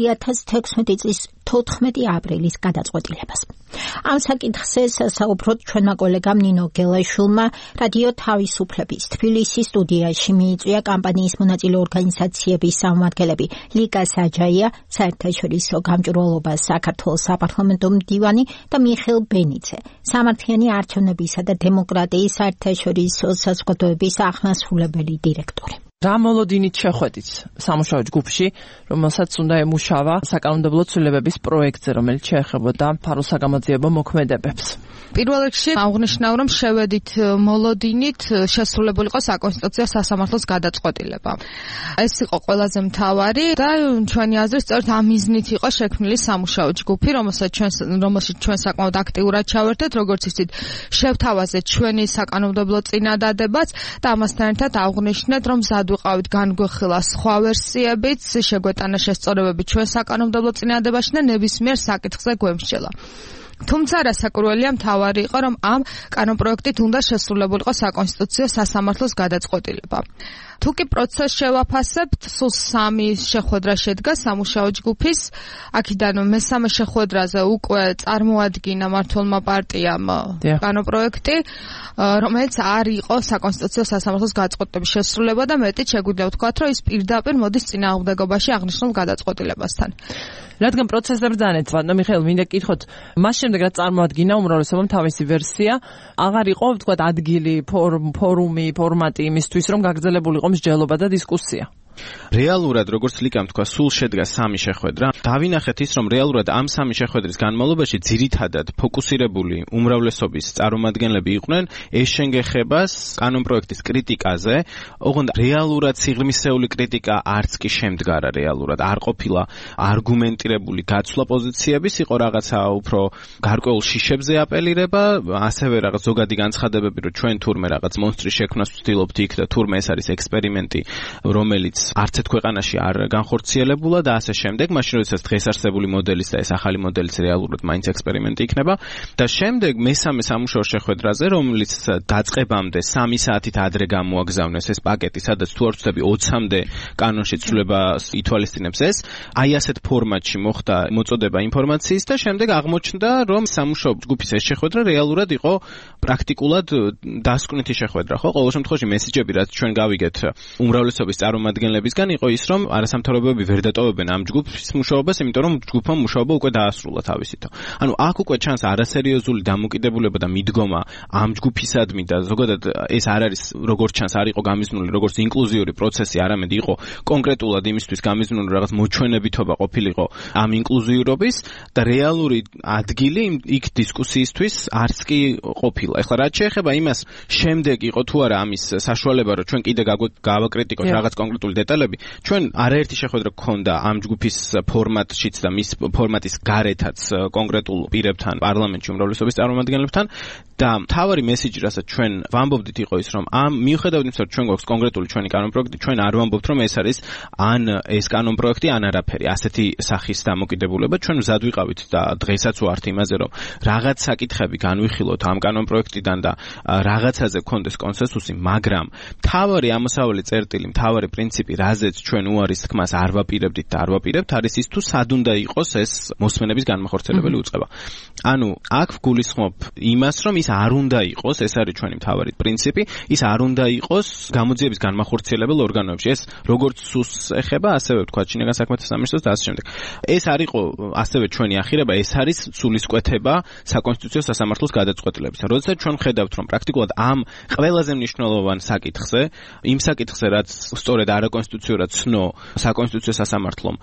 2016 წლის 14 აპრილის გადაწყვეტილებას. ამ საკითხზე სასაუბროდ ჩვენმა კოლეგამ ნინო გელაშვილმა რადიო თავისუფლების თბილისის სტუდიაში მიიწვია კამპანიის მონაწილე ორგანიზაციების წარმომადგენლები ლიკა საჯაია, საერთაშორისო გამჭვირვალობა საქართველოს საპარლამენტო მდივანი და მიხეილ ბენიძე, სამართლიანი არჩევნებისა და დემოკრატიის საერთაშორისო საზოგადოების აღმასრულებელი დირექტორი. რა მოლოდინით შეხვედით სამუშაო ჯგუფში, რომელსაც უნდა ემუშავა საკანონმდებლო ცვლილებების პროექტზე, რომელიც შეეხებოდა ფარულ-საგამოძიებო მოქმედებებს. პირველ რიგში აღნიშნავ, რომ შევედით მოლოდინით შესრულებული იყო საკონსტიტუციო სასამართლოს გადაწყვეტილება. ეს იყო ყველაზე მთავარი და ჩვენი აზრით სწორედ ამ მიზნით იყო შექმნილი სამუშაო ჯგუფი, რომელშიც ჩვენ საკმაოდ აქტიურად ჩავერთეთ, როგორც იცით, შევთავაზეთ ჩვენი საკანონმდებლო წინადადებაც და ამასთან ერთად აღნიშნეთ, რომ ვიყავით განგვეხილა სხვა ვერსიებიც, შეგვეტანა შესწორებები ჩვენ საკანონმდებლო წინადებაში და ნებისმიერ საკითხზე გვემსჯელა. თუმცა რასაკვირველია, მთავარი იყო, რომ ამ კანონპროექტით უნდა შესრულებულიყო საკონსტიტუციო სასამართლოს გადაწყვეტილება. თუ კი პროცესს შევაფასებთ, სულ 3 შეხვედრა შედგა სამუშაო ჯგუფის. აქედან მესამე შეხვედრაზე უკვე წარმოადგინა მმართველმა პარტიამ კანონპროექტი, რომელიც არ იყო საკონსტიტუციო სასამართლოს გადაწყვეტილების შესრულება და მეტიც შეგვიძლია ვთქვათ, რომ ის პირდაპირ მოდის წინააღმდეგობაში აღნიშნულ გადაწყვეტილებასთან. რადგან პროცესზე ბრძანეთ, ბატონო მიხეილ, მინდა გკითხოთ, მას შემდეგ რაც წარმოადგინა უმრავლესობამ თავისი ვერსია, აღარ იყო, ვთქვათ, ადგილი, ფორუმი, ფორმატი იმისთვის, რომ გაგრძელებულიყო მსჯელობა და დისკუსია. რეალურად, როგორც ლიკამ თქვა, სულ შედგა 3 შეხვედრა. დავინახეთ ის, რომ რეალურად ამ 3 შეხვედრის განმავლობაში ძირითადად ფოკუსირებული უმრავლესობის წარმომადგენლები იყვნენ ეშენგეხებას კანონპროექტის კრიტიკაზე. ოღონდ რეალურად სიღრმისეული კრიტიკა არც კი შემდგარა რეალურად. არ ყოფილა არგუმენტირებული გაცვლა პოზიციების, იყო რაღაცა უფრო გარკვეულ შიშებზე აპელირება, ასევე რაღაც ზოგადი განცხადებები, რომ ჩვენ თურმე რაღაც მონსტრის შექმნას ვცდილობთ იქ და თურმე ეს არის ექსპერიმენტი, რომელიც არც ერთ ქვეყანაში არ განხორციელებულა და ასე შემდეგ, მაშინ როდესაც დღეს არსებული მოდელის და ეს ახალი მოდელიც რეალურად მაინც ექსპერიმენტი იქნება და შემდეგ მესამე სამუშაო შეხვედრაზე, რომელიც დაწყებამდე 3 საათით ადრე გამოაგზავნეს ეს პაკეტი, სადაც თუ არ ვცდები 20-მდე კანონში ცვლილებას ითვალისწინებს ეს, აი ასეთ ფორმატში მოხდა მოწოდება ინფორმაციის და შემდეგ აღმოჩნდა, რომ სამუშაო ჯგუფის ეს შეხვედრა რეალურად იყო პრაქტიკულად დასკვნითი შეხვედრა, ხო? ყოველ შემთხვევაში მესიჯები, რაც ჩვენ გავიგეთ უმრავლესობის წარმომადგენლებისგან, იყო ის, რომ არასამთავრობოები ვერ დატოვებენ ამ ჯგუფის მუშაობას, იმიტომ რომ ჯგუფმა მუშაობა უკვე დაასრულა თავისითო. ანუ აქ უკვე ჩანს არასერიოზული დამოკიდებულება და მიდგომა ამ ჯგუფისადმი და ზოგადად ეს არ არის, როგორც ჩანს, არ იყო გამიზნული როგორც ინკლუზიური პროცესი, არამედ იყო კონკრეტულად იმისთვის გამიზნული, რაღაც მოჩვენებითობა ყოფილიყო ამ ინკლუზიურობის და რეალური ადგილი იქ დისკუსიისთვის არც კი ყოფილა. ეხლა რაც შეეხება იმას, შემდეგ იყო თუ არა ამის საშუალება, რომ ჩვენ კიდე გავაკრიტიკოთ რაღაც კონკრეტული დეტალები, ჩვენ არაერთი შეხვედრა გქონდა ამ ჯგუფის ფორმატშიც და მის ფორმატის გარეთაც კონკრეტულ პირებთან, პარლამენტში უმრავლესობის წარმომადგენლებთან და მთავარი მესიჯი, რასაც ჩვენ ვამბობდით, იყო ის, რომ ამ მიუხედავად იმისა, რომ ჩვენ გვაქვს კონკრეტული ჩვენი კანონპროექტი, ჩვენ არ ვამბობთ, რომ ეს არის ან ეს კანონპროექტი ან არაფერი, ასეთი სახის დამოკიდებულება. ჩვენ მზად ვიყავით და დღესაც ვართ იმაზე, რომ რაღაც საკითხები განვიხილოთ ამ კანონპროექტიდან და რაღაცაზე გქონდეს კონსენსუსი, მაგრამ მთავარი ამოსავალი წერტილი, მთავარი პრინციპი, რაზეც ჩვენ უარის თქმას არ ვაპირებდით და არ ვაპირებთ, არის ის, თუ სად უნდა იყოს ეს მოსმენების განმახორციელებელი უწყება. ანუ აქ ვგულისხმობ იმას, რომ ის არ უნდა იყოს, ეს არის ჩვენი მთავარი პრინციპი, ის არ უნდა იყოს გამოძიების განმახორციელებელ ორგანოებში. ეს როგორც სუს ეხება, ასევე ვთქვათ, შინაგან საქმეთა სამინისტროს და ასე შემდეგ. ეს არ იყო ასევე ჩვენი ახირება, ეს არის სულისკვეთება საკონსტიტუციო სასამართლოს გადაწყვეტილებისა. როდესაც ჩვენ ხედავთ, რომ პრაქტიკულად ამ ყველაზე მნიშვნელოვან საკითხზე, იმ საკითხზე, რაც სწორედ არაკონსტიტუციურად ცნო საკონსტიტუციო სასამართლომ,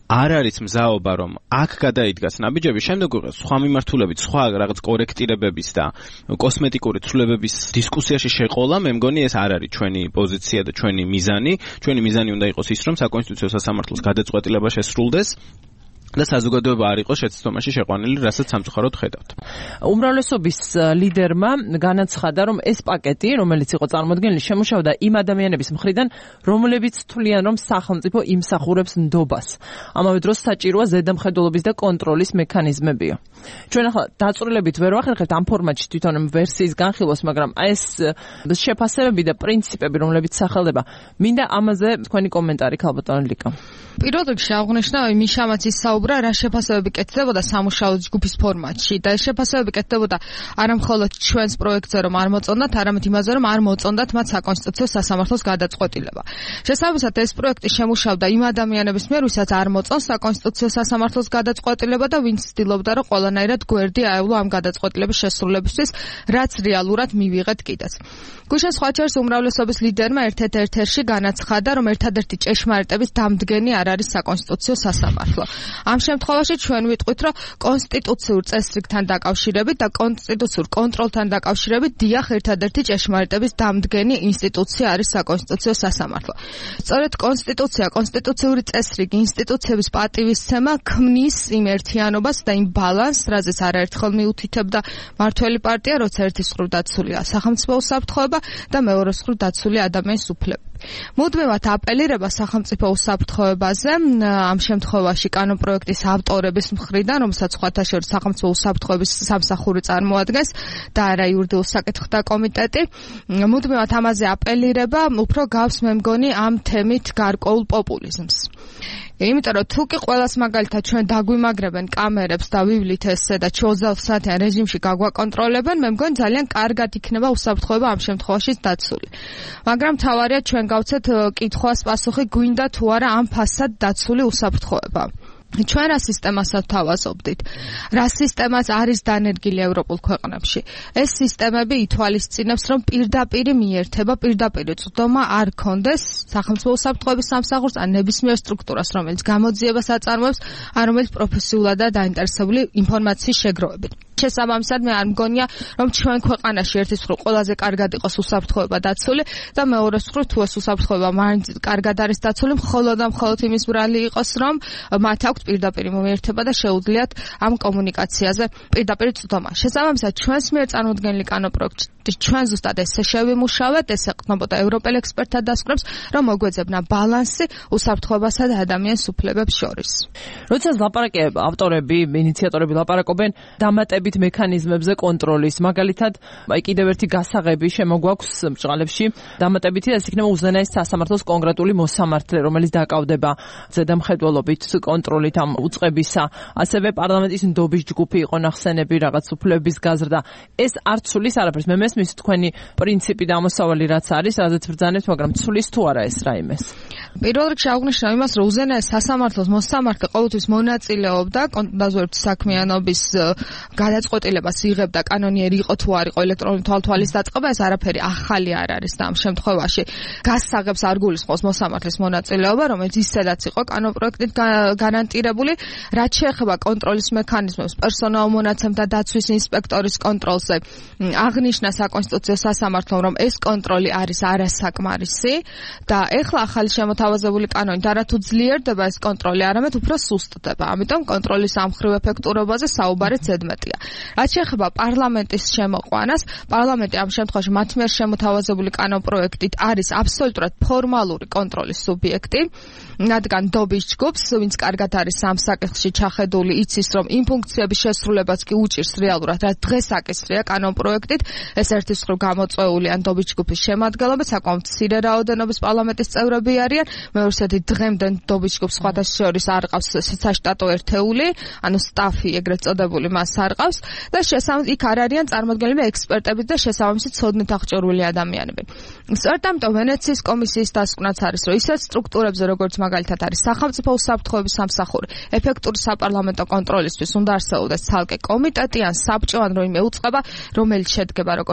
არ არის მზაობა რომ აქ გადაიდგას ნაბიჯები, შემდეგ სხვა მიმართულებით, სხვა რაღაც კორექტირებების და კოსმეტიკური ცვლილებების დისკუსიაში შეყოლა, მე მგონი ეს არ არის ჩვენი პოზიცია და ჩვენი მიზანი. ჩვენი მიზანი უნდა იყოს ის, რომ საკონსტიტუციო სასამართლოს გადაწყვეტილება შესრულდეს და საზოგადოება არ იყოს შეცდომაში შეყვანილი, რასაც სამწუხაროდ ხედავთ. უმრავლესობის ლიდერმა განაცხადა, რომ ეს პაკეტი, რომელიც იყო წარმოდგენილი, შემუშავდა იმ ადამიანების მხრიდან, რომლებიც თვლიან, რომ სახელმწიფო იმსახურებს ნდობას. ამავე დროს საჭიროა ზედამხედველობის და კონტროლის მექანიზმებია. ჩვენ ახლა დაწვრილებით ვერ ვახერხებთ ამ ფორმატში თვითონ ვერსიის განხილვას, მაგრამ ეს შეფასებები და პრინციპები, რომლებიც სახელდება, მინდა ამაზე თქვენი კომენტარი ქალბატონო ლიკა. პირველ რიგში აღნიშნა იმის შამაცის საუბრა, რა შეფასებები კეთდებოდა სამუშაო ჯგუფის ფორმატში და ეს შეფასებები კეთდებოდა არა მხოლოდ ჩვენს პროექტზე რომ არ მოწონდათ, არამედ იმაზე რომ არ მოწონდათ მათ საკონსტიტუციო სასამართლოს გადაწყვეტილება. შესაბამისად ეს პროექტი შემუშავდა იმ ადამიანების მიერ, ვისაც არ მოწონს საკონსტიტუციო სასამართლოს გადაწყვეტილება და ვინც ცდილობდა რომ ყველანაირად გვერდი აევლო ამ გადაწყვეტილების შესრულებისთვის, რაც რეალურად მივიღეთ კიდეც. გუშინ სხვა ჩერს უმრავლესობის ლიდერმა ერთ-ერთში განაცხადა, რომ ერთადერთი ჭეშმარიტების დამდგენი არ არის საკონსტიტუციო სასამართლო. ამ შემთხვევაში ჩვენ ვიტყვით, რომ კონსტიტუციურ წესრიგთან დაკავშირებით და კონსტიტუციურ კონტროლთან დაკავშირებით დიახ ერთადერთი ჭეშმარიტების დამდგენი ინსტიტუცია არის საკონსტიტუციო სასამართლო. სწორედ კონსტიტუცია, კონსტიტუციური წესრიგი, ინსტიტუციების პატივისცემა ქმნის იმ ერთიანობას და იმ ბალანსს, რაზეც არაერთხელ მიუთითებდა მართველი პარტია, როცა ერთის მხრივ დაცულია სახელმწიფო უსაფრთხოება და მეორეს მხრივ დაცულია ადამიანის უფლებები. მუდმივად აპელირება სახელმწიფო უსაფრთხოებაზე ამ შემთხვევაში კანონპროექტის ავტორების მხრიდან, რომელსაც სხვათა შორის სახელმწიფო უსაფრთხოების სამსახური წარმოადგენს და არა იურიდიულ საკითხთა კომიტეტი. მუდმივად ამაზე აპელირება უფრო გავს მე მგონი ამ თემით გარკვეულ პოპულიზმს. იმიტომ რომ თუ კი ყველას მაგალითად ჩვენ დაგვიმაგრებენ კამერებს და ვივლით ესე და 24 საათიან რეჟიმში გაგვაკონტროლებენ, მე მგონი ძალიან კარგად იქნება უსაფრთხოება ამ შემთხვევაში დაცული. მაგრამ თავარია ჩვენ გავცეთ კითხვას პასუხი, გვინდა თუ არა ამ ფასად დაცული უსაფრთხოება. ჩვენ რა სისტემასაც თავაზობდით? რა სისტემაც არის დანერგილი ევროპულ ქვეყნებში? ეს სისტემები ითვალისწინებს, რომ პირდაპირ მიერთება, პირდაპირ წვდომა არ კონდეს სახელმწიფო უსაფრთხოების სამსახურს ან ნებისმიერ სტრუქტურას, რომელიც გამოძიებას აწარმოებს, ან რომელიც პროფესიულადაა დაინტერესებული ინფორმაციის შეგროვებით. შესაბამისად მე არ მგონია, რომ ჩვენ ქვეყანაში ერთის მხრივ ყველაზე კარგად იყოს უსაფრთხოება დაცული და მეორეს მხრივ თუ ეს უსაფრთხოება მაინც კარგად არის დაცული, მხოლოდ და მხოლოდ იმის ბრალი იყოს, რომ მათ აქვთ პირდაპირ მომიერთება და შეუძლიათ ამ კომუნიკაციაზე პირდაპირ წვდომა. შესაბამისად ჩვენს მიერ წარმოდგენილი კანონპროექტი ჩვენ ზუსტად ესე შევიმუშავეთ, ეს ეყრდნობოდა ევროპელ ექსპერტთა დასკვნებს, რომ მოგვეძებნა ბალანსი უსაფრთხოებასა და ადამიანის უფლებებს შორის. როცა ლაპარაკობენ ავტორები, ინიციატორები ლაპარაკობენ დამატებით მექანიზმებზე კონტროლის, მაგალითად, კიდევ ერთი გასაღები შემოგვაქვს ბჭყალებში, დამატებითი ეს იქნება უზენაეს სასამართლოს კონკრეტული მოსამართლე, რომელიც დაკავდება ზედამხედველობით კონტროლით ამ უწყებისა, ასევე პარლამენტის ნდობის ჯგუფი იყო ნახსენები, რაღაც უფლებების გაზრდა. ეს არ ცulis არაფერს. მე მესმის თქვენი პრინციპი და ამოსავალი რაც არის, რაზეც ბრძანებთ, მაგრამ ცulis თუ არა ეს რაიმეს? პირველ რიგში აღნიშნავ იმას, რომ უზენაეს სასამართლოს მოსამართლე ყოველთვის მონაწილეობდა კონდაზვერტის საქმიანობის გადაწყვეტილებას იღებდა, კანონიერი იყო თუ არ იყო ელექტრონული თვალთვალის დაწყება, ეს არაფერი ახალი არ არის და ამ შემთხვევაში გასაღებს არ გულისხმობს მოსამართლის მონაწილეობა, რომელიც ისედაც იყო კანონპროექტით გარანტირებული. რაც შეეხება კონტროლის მექანიზმებს, პერსონალურ მონაცემთა დაცვის ინსპექტორის კონტროლზე, აღნიშნა საკონსტიტუციო სასამართლომ, რომ ეს კონტროლი არის არასაკმარისი და ეხლა ახალი შემოთავაზებული კანონით არათუ ძლიერდება ეს კონტროლი, არამედ უფრო სუსტდება. ამიტომ კონტროლის ამხრივ ეფექტურობაზე საუბარიც ზედმეტია. რაც შეეხება პარლამენტის შემოყვანას, პარლამენტი ამ შემთხვევაში მათ მიერ შემოთავაზებული კანონპროექტით არის აბსოლუტურად ფორმალური კონტროლის სუბიექტი, რადგან ნდობის ჯგუფს, ვინც კარგად არის ამ საკითხში ჩახედული, იცის, რომ იმ ფუნქციების შესრულებას კი უჭირს რეალურად, რაც დღეს აკისრია კანონპროექტით, ეს ერთის მხრივ გამოწვეულია ნდობის ჯგუფის შემადგენლობა, საკმაოდ მცირე რაოდენობის პარლამენტის წევრები არიან, მეორედი დღემდე ნდობის ჯგუფს სხვათა შორის არ ყავს საშტატო ერთეული, ანუ სტაფი ეგრეთ წოდებული მას არ ყავს და შესაბამისად იქ არ არიან წარმოდგენილები ექსპერტები და შესაბამისად ცოდნით აღჭურვილი ადამიანები. სწორედ ამიტომ ვენეციის კომისიის დასკვნაც არის, რომ ისეთ სტრუქტურებზე, როგორც მაგალითად არის სახელმწიფო უსაფრთხოების სამსახური, ეფექტური საპარლამენტო კონტროლისთვის უნდა არსებობდეს ცალკე კომიტეტი ან საბჭო ან როიმე უწყება, რომელიც შედგება როგორც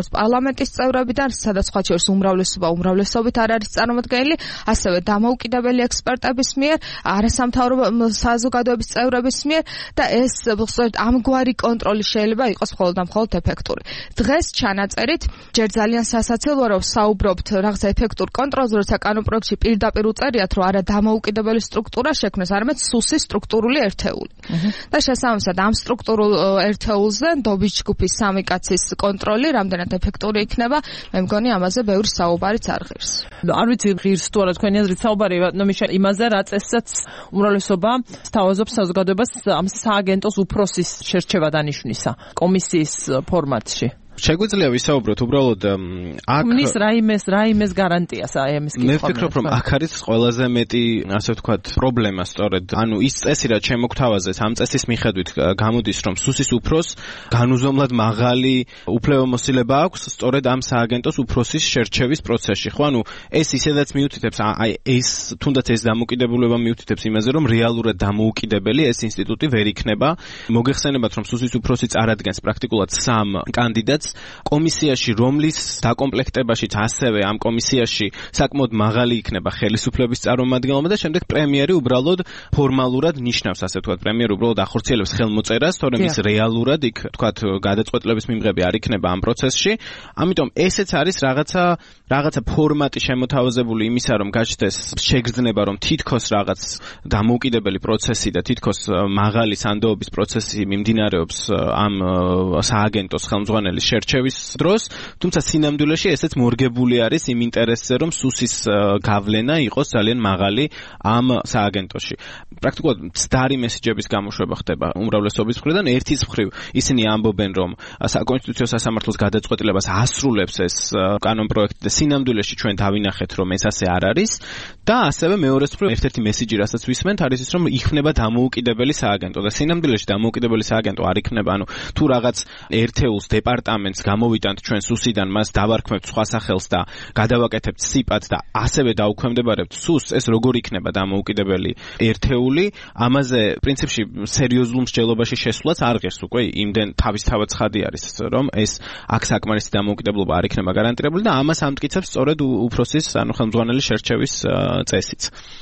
იყოს პარლამენტის წევრები და სადაც სხვა შორის უმრავლესობით არ არის წარმოდგენილი, ასევე დამოუკიდებელი ექსპერტების მიერ, არასამთავრობო საზოგადოების წევრების მიერ და ეს ამგვარი კონტროლი შეიძლება იყოს მხოლოდ და მხოლოდ ეფექტური. დღეს ჩანაწერით ჯერ ძალიან სასაცილოა რომ საუბრობთ რაღაცა ეფექტურ კონტროლზე, როცა კანონპროექტში პირდაპირ უწერიათ რომ არა დამოუკიდებელი სტრუქტურა შექმნეს, არამედ სუსის სტრუქტურული ერთეული. და შესაბამისად ამ სტრუქტურულ ერთეულზე ნდობის ჯგუფის 3 კაცის კონტროლი რამდენად ეფექტური იქნება, მე მგონი ამაზე ბევრი საუბარიც არ ღირს. არ ვიცი ღირს თუ არა თქვენი აზრით საუბარი იმაზე რა წესსაც უმრავლესობა სთავაზობს საზოგადოებას ამ სააგენტოს უფროსის შერჩევა დანიშნვისა კომისიის ფორმატში. შეგვიძლია ვისაუბროთ უბრალოდ აქ მის რაიმეს გარანტიას აი ამის კითხვა. მე ვფიქრობ რომ აქ არის ყველაზე მეტი ასე ვთქვათ პრობლემა სწორედ ანუ ის წესი რაც შემოგთავაზეს ამ წესის მიხედვით გამოდის რომ სუსის უფროს განუზომლად მაღალი უფლებამოსილება აქვს სწორედ ამ სააგენტოს უფროსის შერჩევის პროცესში. ხო ანუ ეს ისედაც მიუთითებს აი ეს თუნდაც ეს დამოუკიდებლობა მიუთითებს იმაზე რომ რეალურად დამოუკიდებელი ეს ინსტიტუტი ვერ იქნება. მოგეხსენებათ რომ სუსის უფროსი წარადგენს პრაქტიკულად 3 კანდიდატს კომისიაში რომლის დაკომპლექტებაშიც ასევე ამ კომისიაში საკმაოდ მაღალი იქნება ხელისუფლების წარმომადგენლობა და შემდეგ პრემიერი უბრალოდ ფორმალურად ნიშნავს ასე ვთქვათ პრემიერი უბრალოდ ახორციელებს ხელმოწერას თორემ ის რეალურად იქ ვთქვათ გადაწყვეტილების მიმღები არ იქნება ამ პროცესში. ამიტომ ესეც არის რაღაცა ფორმატი შემოთავაზებული იმისა რომ გაჩნდეს შეგრძნება რომ თითქოს რაღაც დამოუკიდებელი პროცესი და თითქოს მაღალი სანდოობის პროცესი მიმდინარეობს ამ სააგენტოს ხელმძღვანელის შერჩევის დროს, თუმცა სინამდვილეში ესეც მორგებული არის იმ ინტერესზე, რომ სუსის გავლენა იყოს ძალიან მაღალი ამ სააგენტოში. პრაქტიკულად მცდარი მესიჯების გამოშვება ხდება უმრავლესობის მხრიდან. ერთის მხრივ ისინი ამბობენ, რომ საკონსტიტუციო სასამართლოს გადაწყვეტილებას ასრულებს ეს კანონპროექტი და სინამდვილეში ჩვენ დავინახეთ, რომ ეს ასე არ არის და ასევე მეორეს მხრივ ერთ-ერთი მესიჯი, რასაც ვისმენთ, არის ის, რომ იქნება დამოუკიდებელი სააგენტო და სინამდვილეში დამოუკიდებელი სააგენტო არ იქნება, ანუ თუ რაღაც ერთეულს დეპარტამენტს გამოვიტანთ ჩვენ სუსიდან, მას დავარქმევთ სხვა სახელს და გადავაკეთებთ სიპად და ასევე დაუქვემდებარებთ სუსს, ეს როგორ იქნება დამოუკიდებელი ერთეული, ამაზე პრინციპში სერიოზულ მსჯელობაში შესვლაც არ ღირს უკვე იმდენ თავისთავად ცხადი არის, რომ ეს აქ საკმარისი დამოუკიდებლობა არ იქნება გარანტირებული და ამას ამტკიცებს სწორედ უფროსის ანუ ხელმძღვანელის შერჩევის წესიც.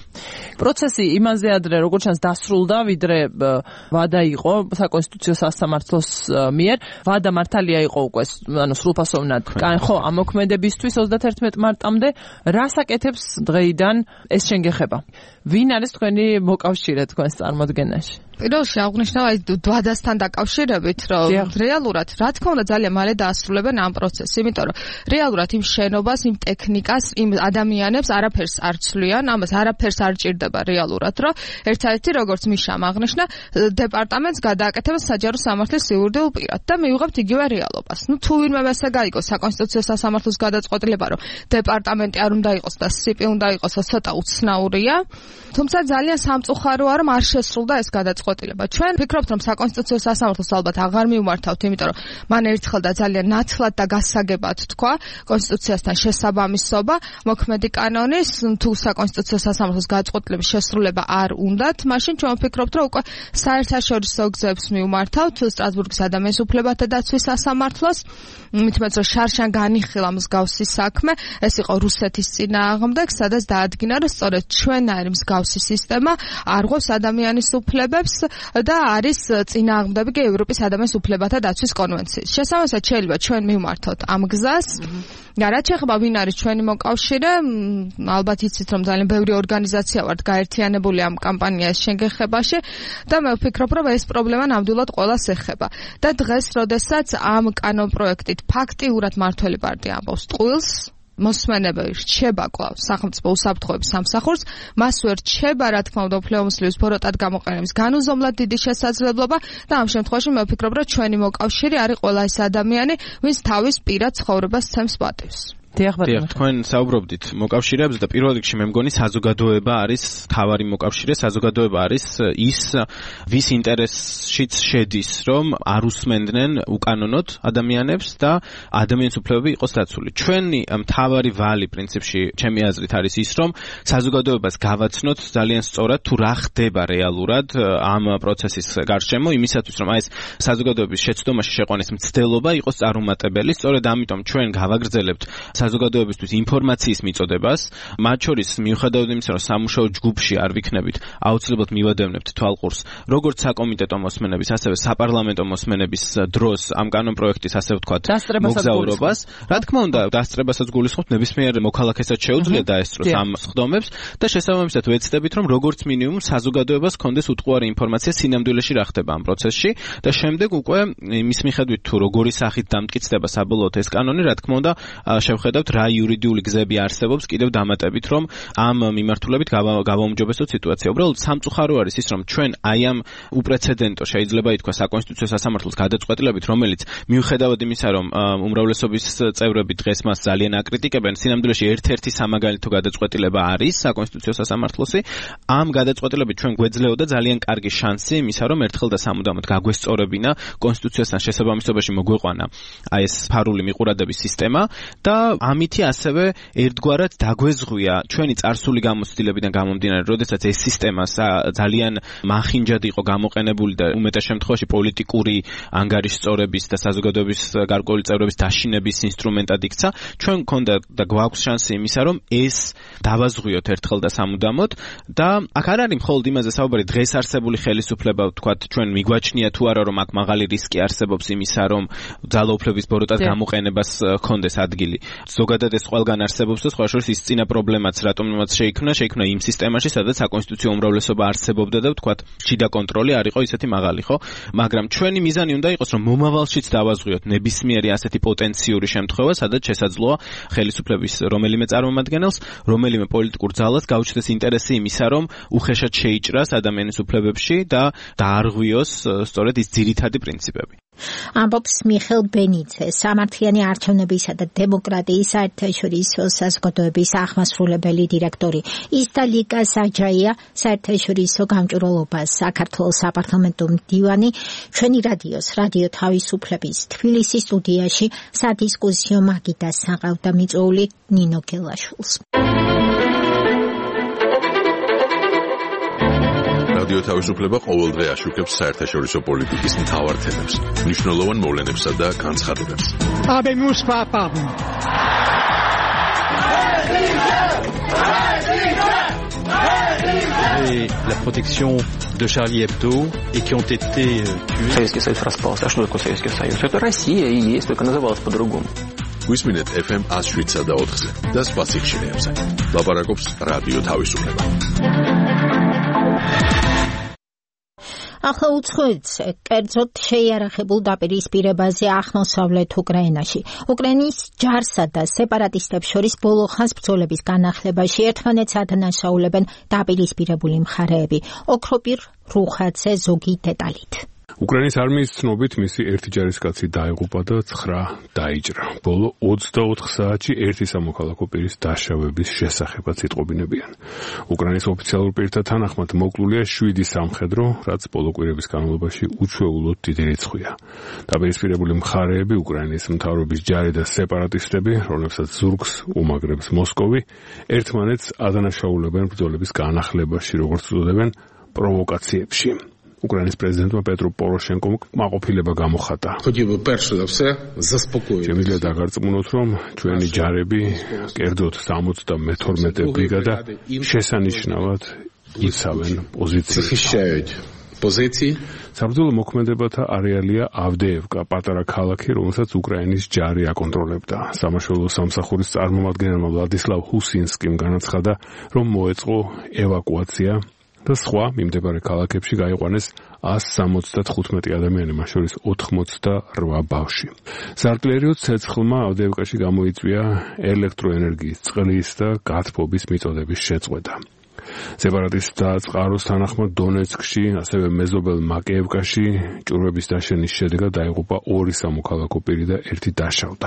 პროცესი იმაზე ადრე როგორც ჩანს დასრულდა, ვიდრე ვადა იყო საკონსტიტუციო სასამართლოს მიერ. ვადა მართალია იყო უკვე ანუ სრულფასოვნად. ხო, ამ მოქმედებისთვის 31 მარტამდე რას აკეთებს დღეიდან ეს შენგეხება? ვინ არის თქვენი მოკავშირე თქვენს წარმოდგენაში? პირველში აღნიშნავ აი ვადასთან დაკავშირებით, რომ რეალურად, რა თქმა უნდა, ძალიან მალე დაასრულებენ ამ პროცესს, იმიტომ რომ რეალურად იმ შენობას, იმ ტექნიკას, იმ ადამიანებს არაფერს არ ცვლიან, ამას არაფერს არ ჭირდება რეალურად, რომ ერთ-ერთი როგორც მიშამ აღნიშნა, დეპარტამენტს გადააკეთება საჯარო სამართლის იურიდიულ პირად და მივიღებთ იგივე რეალობას. ნუ თუ ვინმე ესე გაიგოს საკონსტიტუციო სასამართლოს გადაწყვეტილება, რომ დეპარტამენტი არ უნდა იყოს და სიპი უნდა იყოს, ცოტა უცნაურია, თუმცა ძალიან სამწუხაროა, რომ არ შესრულდა ეს გადაწყვეტილება. ჩვენ ვფიქრობთ, რომ საკონსტიტუციო სასამართლოს ალბათ აღარ მივმართავთ, იმიტომ რომ მან ერთხელ და ძალიან ნათლად და გასაგებად თქვა კონსტიტუციასთან შესაბამისობა, მოქმედი კანონის თუ საკონსტიტუციო სასამართლოს გადაწყვეტილების შესრულება არ უნდათ, მაშინ ჩვენ ვფიქრობთ, რომ უკვე საერთაშორისო გზებს მივმართავთ სტრასბურგის ადამიანის უფლებათა დაცვის სასამართლოს, მithumet რომ შარშან განიხილა მსგავსი საქმე, ეს იყო რუსეთის წინააღმდეგ, სადაც დაადგინა, რომ სწორედ ჩვენაირი მსგავსი სისტემა არღვევს ადამიანის უფლებებს და არის წინააღმდეგი ევროპის ადამიანის უფლებათა დაცვის კონვენციის. შესაბამისად, შეიძლება ჩვენ მივმართოთ ამ გზას. და რაც ეხება ვინ არის ჩვენი მოკავშირე, ალბათ იცით, რომ ძალიან ბევრი ორგანიზაცია ვართ გაერთიანებული ამ კამპანიას შენგეხებაში და მე ვფიქრობ, რომ ეს პრობლემა ნამდვილად ყველას ეხება. და დღეს, როდესაც ამ კანონპროექტით ფაქტიურად მართველი პარტია ამბობს ტყუილს, მოსმენები რჩება კვლავ სახელმწიფო უსაფრთხოების სამსახურს, მას ვერ რჩება, რა თქმა უნდა, უფლებამოსილების ბოროტად გამოყენების განუზომლად დიდი შესაძლებლობა და ამ შემთხვევაში მე ვფიქრობ, რომ ჩვენი მოკავშირე არის ყველა ეს ადამიანი, ვინც თავის პირად ცხოვრებას ცემს პატივს. თქვენ საუბრობდით მოკავშირეებზე და პირველ რიგში მე მგონი საზოგადოება არის თავარი მოკავშირე, საზოგადოება არის ის ვის ინტერესშიც შედის, რომ არ უსმენდნენ უკანონოდ ადამიანებს და ადამიანის უფლებები იყოს დაცული. ჩვენი თავარი ვალი პრინციპში ჩემი აზრით არის ის, რომ საზოგადოებას გავაცნოთ ძალიან სწორად თუ რა ხდება რეალურად ამ პროცესის გარშემო, იმისათვის რომ ეს საზოგადოების შეცდომაში შეყვანის მცდელობა იყოს წარუმატებელი. სწორედ ამიტომ ჩვენ გავაგრძელებთ საზოგადოებისთვის ინფორმაციის მიწოდებას, მათ შორის მიუხედავად იმისა, რომ სამუშაო ჯგუფში არ ვიქნებით, აუცილებლად მივადევნებთ თვალყურს, როგორც საკომიტეტო მოსმენების, ასევე საპარლამენტო მოსმენების დროს ამ კანონპროექტის ასე ვთქვათ მოგზაურობას. რა თქმა უნდა, დასწრებასაც გულისხმობთ, ნებისმიერ მოქალაქესაც შეუძლია დაესწროს ამ სხდომებს და შესაბამისად ვეცდებით, რომ როგორც მინიმუმ საზოგადოებას ჰქონდეს უტყუარი ინფორმაცია სინამდვილეში რა ხდება ამ პროცესში და შემდეგ უკვე იმის მიხედვით თუ როგორი სახით დამტკიცდება საბოლოოდ ეს კანონი, რა თქმა უნდა, შევხედავთ რა იურიდიული გზები არსებობს კიდევ დამატებით, რომ ამ მიმართულებით გავაუმჯობესოთ სიტუაცია. უბრალოდ სამწუხარო არის ის, რომ ჩვენ აი ამ უპრეცედენტო შეიძლება ითქვას საკონსტიტუციო სასამართლოს გადაწყვეტილებით, რომელიც მიუხედავად იმისა, რომ უმრავლესობის წევრები დღეს მას ძალიან აკრიტიკებენ, სინამდვილეში ერთ-ერთი სამაგალითო გადაწყვეტილება არის საკონსტიტუციო სასამართლოსი. ამ გადაწყვეტილებით ჩვენ გვეძლეოდა ძალიან კარგი შანსი იმისა, რომ ერთხელ და სამუდამოდ გაგვესწორებინა კონსტიტუციასთან შესაბამისობაში მოგვეყვანა აი ეს ფარული მიყურადების სისტემა და ამითი ასევე ერთგვარად დაგვეზღვია ჩვენი წარსული გამოცდილებიდან გამომდინარე, როდესაც ეს სისტემა ძალიან მახინჯად იყო გამოყენებული და უმეტეს შემთხვევაში პოლიტიკური ანგარიშწორების და საზოგადოების გარკვეული წევრების დაშინების ინსტრუმენტად იქცა. ჩვენ გქონდა და გვაქვს შანსი იმისა, რომ ეს დავაზღვიოთ ერთხელ და სამუდამოდ და აქ არ არის მხოლოდ იმაზე საუბარი დღეს არსებული ხელისუფლება, ვთქვათ, ჩვენ მიგვაჩნია თუ არა, რომ აქ მაღალი რისკი არსებობს იმისა, რომ ძალაუფლების ბოროტად გამოყენებას ჰქონდეს ადგილი. ზოგადად ეს ყველგან არსებობს და სხვა შორის ის წინა პრობლემაც რატომაც შეიქმნა იმ სისტემაში, სადაც საკონსტიტუციო უმრავლესობა არსებობდა და ვთქვათ, შიდა კონტროლი არ იყო ისეთი მაღალი, ხო? მაგრამ ჩვენი მიზანი უნდა იყოს, რომ მომავალშიც დავაზღვიოთ ნებისმიერი ასეთი პოტენციური შემთხვევა, სადაც შესაძლოა ხელისუფლების რომელიმე წარმომადგენელს, რომელიმე პოლიტიკურ ძალას გაუჩნდეს ინტერესი იმისა, რომ უხეშად შეიჭრას ადამიანის უფლებებში და დაარღვიოს სწორედ ის ძირითადი პრინციპები. ამბობს მიხეილ ბენიძე, სამართლიანი არჩევნებისა და დემოკრატიის საერთაშორისო საზოგადოების აღმასრულებელი დირექტორი. ისტალიკა საჯაია, საერთაშორისო გამჭვირვალობას საქართველოს საპარლამენტო მდივანი, ჩვენი რადიო თავისუფლების თბილისის სტუდიაში სადისკუსიო მაგიდას საყავდა მიწვეული ნინო გელაშვილს. რადიო თავისუფლება ყოველდღე აშუქებს საერთაშორისო პოლიტიკის მთავარ თემებს, მნიშვნელოვან მოვლენებსა და განცხადებებს. La protection de Charlie Hebdo et qui ont été tués. Советский Союз распался. А что такое Советский Союз? Это Россия и есть, только называлась по-другому. Გვისმინეთ FM 107 და 4-ზე და სხვა სიხშირეებზე. ლაპარაკობს რადიო თავისუფლება. ახლა უცხოეთზე, კერძოდ შეიარაღებულ დაპირისპირებაზე აღმოსავლეთ უკრაინაში. უკრაინის ჯარსა და სეპარატისტებს შორის ბოლო ხანს ბრძოლების განახლებაში ერთმანეთს ადანაშაულებენ დაპირისპირებული მხარეები. ოქროპირ რუხაძე ზოგი დეტალით. უკრაინის არმიის ცნობით მისი ერთი ჯარისკაცი დაიღუპა და 9 დაიჭრა. ბოლო 24 საათში ერთი სამოქალაქო პირის დაშავების შესახებაც იტყობინებიან. უკრაინის ოფიციალურ პირთა თანახმად მოკლულია 7 სამხედრო, რაც ბოლო კვირების განმავლობაში უჩვეულოდ დიდი რიცხვია. დაპირისპირებული მხარეები უკრაინის მთავრობის ჯარი და სეპარატისტები, რომლებსაც ზურგს უმაგრებს მოსკოვი, ერთმანეთს ადანაშაულებენ ბრძოლების განახლებაში, როგორც უწოდებენ, პროვოკაციებში. უკრაინის პრეზიდენტმა პეტრო პოროშენკომ მაყოფილება გამოხატა. შემიძლია დაგარწმუნოთ, რომ ჩვენი ჯარები, კერძოდ 72 ბრიგადა, შესანიშნავად იცავენ პოზიციებს. საბრძოლო მოქმედებათა არეალია ავდეევკა, პატარა ქალაქი, რომელსაც უკრაინის ჯარი აკონტროლებდა. სამაშველო სამსახურის წარმომადგენელმა ვლადისლავ ჰუსინსკიმ განაცხადა, რომ მოეწყო ევაკუაცია და სხვა მიმდებარე ქალაქებში გაიყვანეს 175 ადამიანი, მათ შორის 88 ბავშვი. საარტილერიო ცეცხლმა ავდეევკაში გამოიწვია ელექტროენერგიის, წყლის და გათბობის მიწოდების შეწყვეტა. სეპარატისტთა წყაროს თანახმად დონეცკში, ასევე მეზობელ მაკეევკაში ჭურვების დაშენის შედეგად დაიღუპა 2 სამოქალაქო პირი და 1 დაშავდა.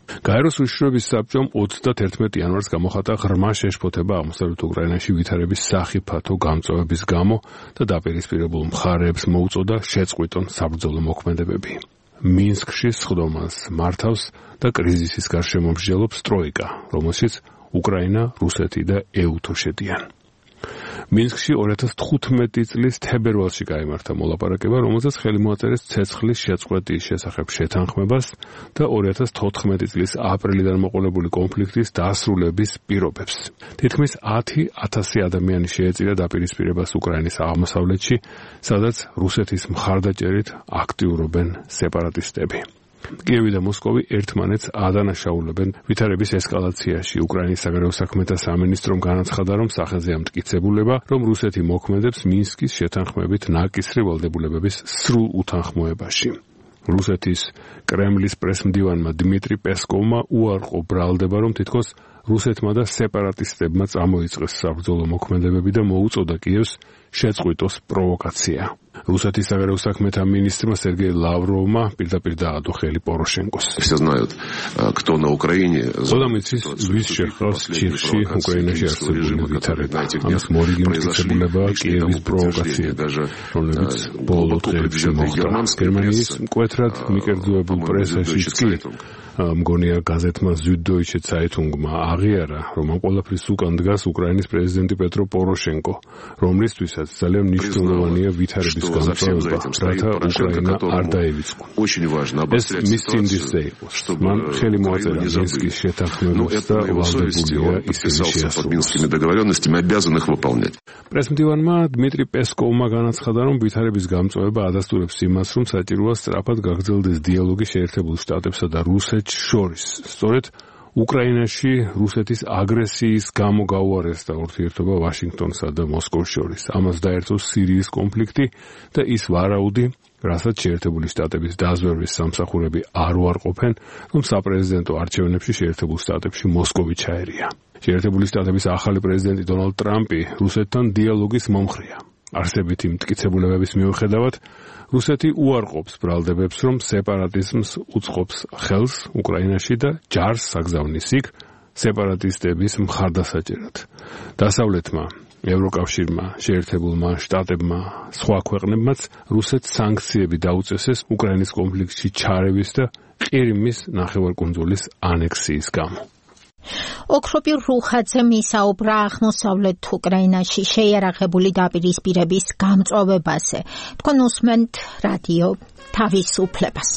გაეროს უშიშროების საბჭომ 31 იანვარს გამოხატა ღრმა შეშფოთება აღმოსავლეთ უკრაინაში ვითარების სახიფათო გამწვავების გამო და დაპირისპირებულ მხარეებს მოუწოდა შეწყვიტონ საბრძოლო მოქმედებები. მინსკში სხდომას მართავს და კრიზისის გარშემო მსჯელობს ტროიკა, რომელშიც უკრაინა, რუსეთი და ეუთო შედიან. მინსკში 2015 წლის თებერვალში გაიმართა მოლაპარაკება, რომელზეც ხელი მოაწერეს ცეცხლის შეწყვეტის შესახებ შეთანხმებას და 2014 წლის აპრილიდან მოყოლებული კონფლიქტის დასრულების პირობებს. თითქმის 10,000 ადამიანი შეეწირა დაპირისპირებას უკრაინის აღმოსავლეთში, სადაც რუსეთის მხარდაჭერით აქტიურობენ სეპარატისტები. კიევი და მოსკოვი ერთმანეთს ადანაშაულებენ ვითარების ესკალაციაში. უკრაინის საგარეო საქმეთა სამინისტრომ განაცხადა, რომ სახელზეა მტკიცებულება, რომ რუსეთი მოქმედებს მინსკის შეთანხმებით ნაკისრი ვალდებულებების სრულ უთანხმოებაში. რუსეთის კრემლის პრესმდივანმა დიმიტრი პესკოვმა უარყო ბრალდება, რომ თითქოს რუსეთმა და სეპარატისტებმა წამოიწყეს საბრძოლო მოქმედებები და მოუწოდა კიევს შეწყვიტოს პროვოკაცია. რუსეთის საგარეო საქმეთა მინისტრმა სერგეი ლავროვმა პირდაპირ დაადო ხელი პოროშენკოს. ზოდამიცის ვის შეხვავს ჩიხში უკრაინაში არსებული ვითარება. ამას მორიგი მტკიცებულებაა კიევის პროვოკაციები, რომლებიც ბოლო დღეებში მოხდა. გერმანიის მკვეთრად მიკერძოებულ პრესაშიც კი მგონია გაზეთმა Süddeutsche Zeitungმა აღიარა, რომ ამ ყველაფრის უკან დგას უკრაინის პრეზიდენტი პეტრო პოროშენკო, რომლისთვისაც ძალიან მნიშვნელოვანია ვითარების გამწვავება, რათა უკრაინა არ დაევიწყო. ეს მის წინდისზე იყო. მან ხელი მოაწერა მინსკის შეთანხმებებს და ვალდებულია ისინი შეასრულოს. პრესმდივანმა დმიტრი პესკოვმა განაცხადა, რომ ვითარების გამწვავება ადასტურებს იმას, რომ საჭიროა სწრაფად გაგრძელდეს დიალოგი შეერთებულ შტატებსა და რუსეთს შორის. სწორედ უკრაინაში რუსეთის აგრესიის გამო გაუარესდა ურთიერთობა ვაშინგტონსა და მოსკოვს შორის. ამას დაერთო სირიის კონფლიქტი და ის ვარაუდი, რასაც შეერთებული შტატების დაზვერვის სამსახურები არ უარყოფენ, რომ საპრეზიდენტო არჩევნებში შეერთებულ შტატებში მოსკოვი ჩაერია. შეერთებული შტატების ახალი პრეზიდენტი დონალდ ტრამპი რუსეთთან დიალოგის მომხრეა. არსებითი მტკიცებულებების მიუხედავად, რუსეთი უარყოფს ბრალდებებს, რომ სეპარატიზმს უწყობს ხელს უკრაინაში და ჯარს საგზავნის იქ სეპარატისტების მხარდასაჭერად. დასავლეთმა, ევროკავშირმა, შეერთებულმა შტატებმა, სხვა ქვეყნებმაც რუსეთს სანქციები დაუწესეს უკრაინის კონფლიქტში ჩარევის და ყირიმის ნახევარკუნძულის ანექსიის გამო. ოქროპირ რუხაძემ ისაუბრა აღმოსავლეთ უკრაინაში შეიარაღებული დაპირისპირების გამწვავებაზე. თქვენ უსმენთ რადიო თავისუფლებას.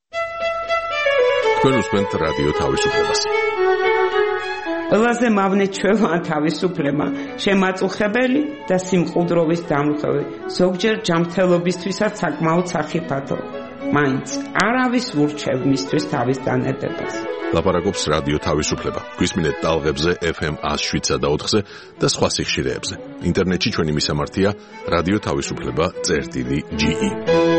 ყველაზე მავნეჩველა თავისუფლება, შემაწუხებელი და სიმყუდროვის დამხები, ზოგჯერ ჯანმრთელობისთვისაც საკმაოდ სახიფათო. მაინც არავის ურჩევ მისთვის თავის დანებებას. ლაპარაკობს რადიო თავისუფლება. გვისმინეთ ტალღებზე FM 107.4-ზე და სხვა სიხშირეებზე. ინტერნეტში ჩვენი მისამართია რადიო თავისუფლება.ge.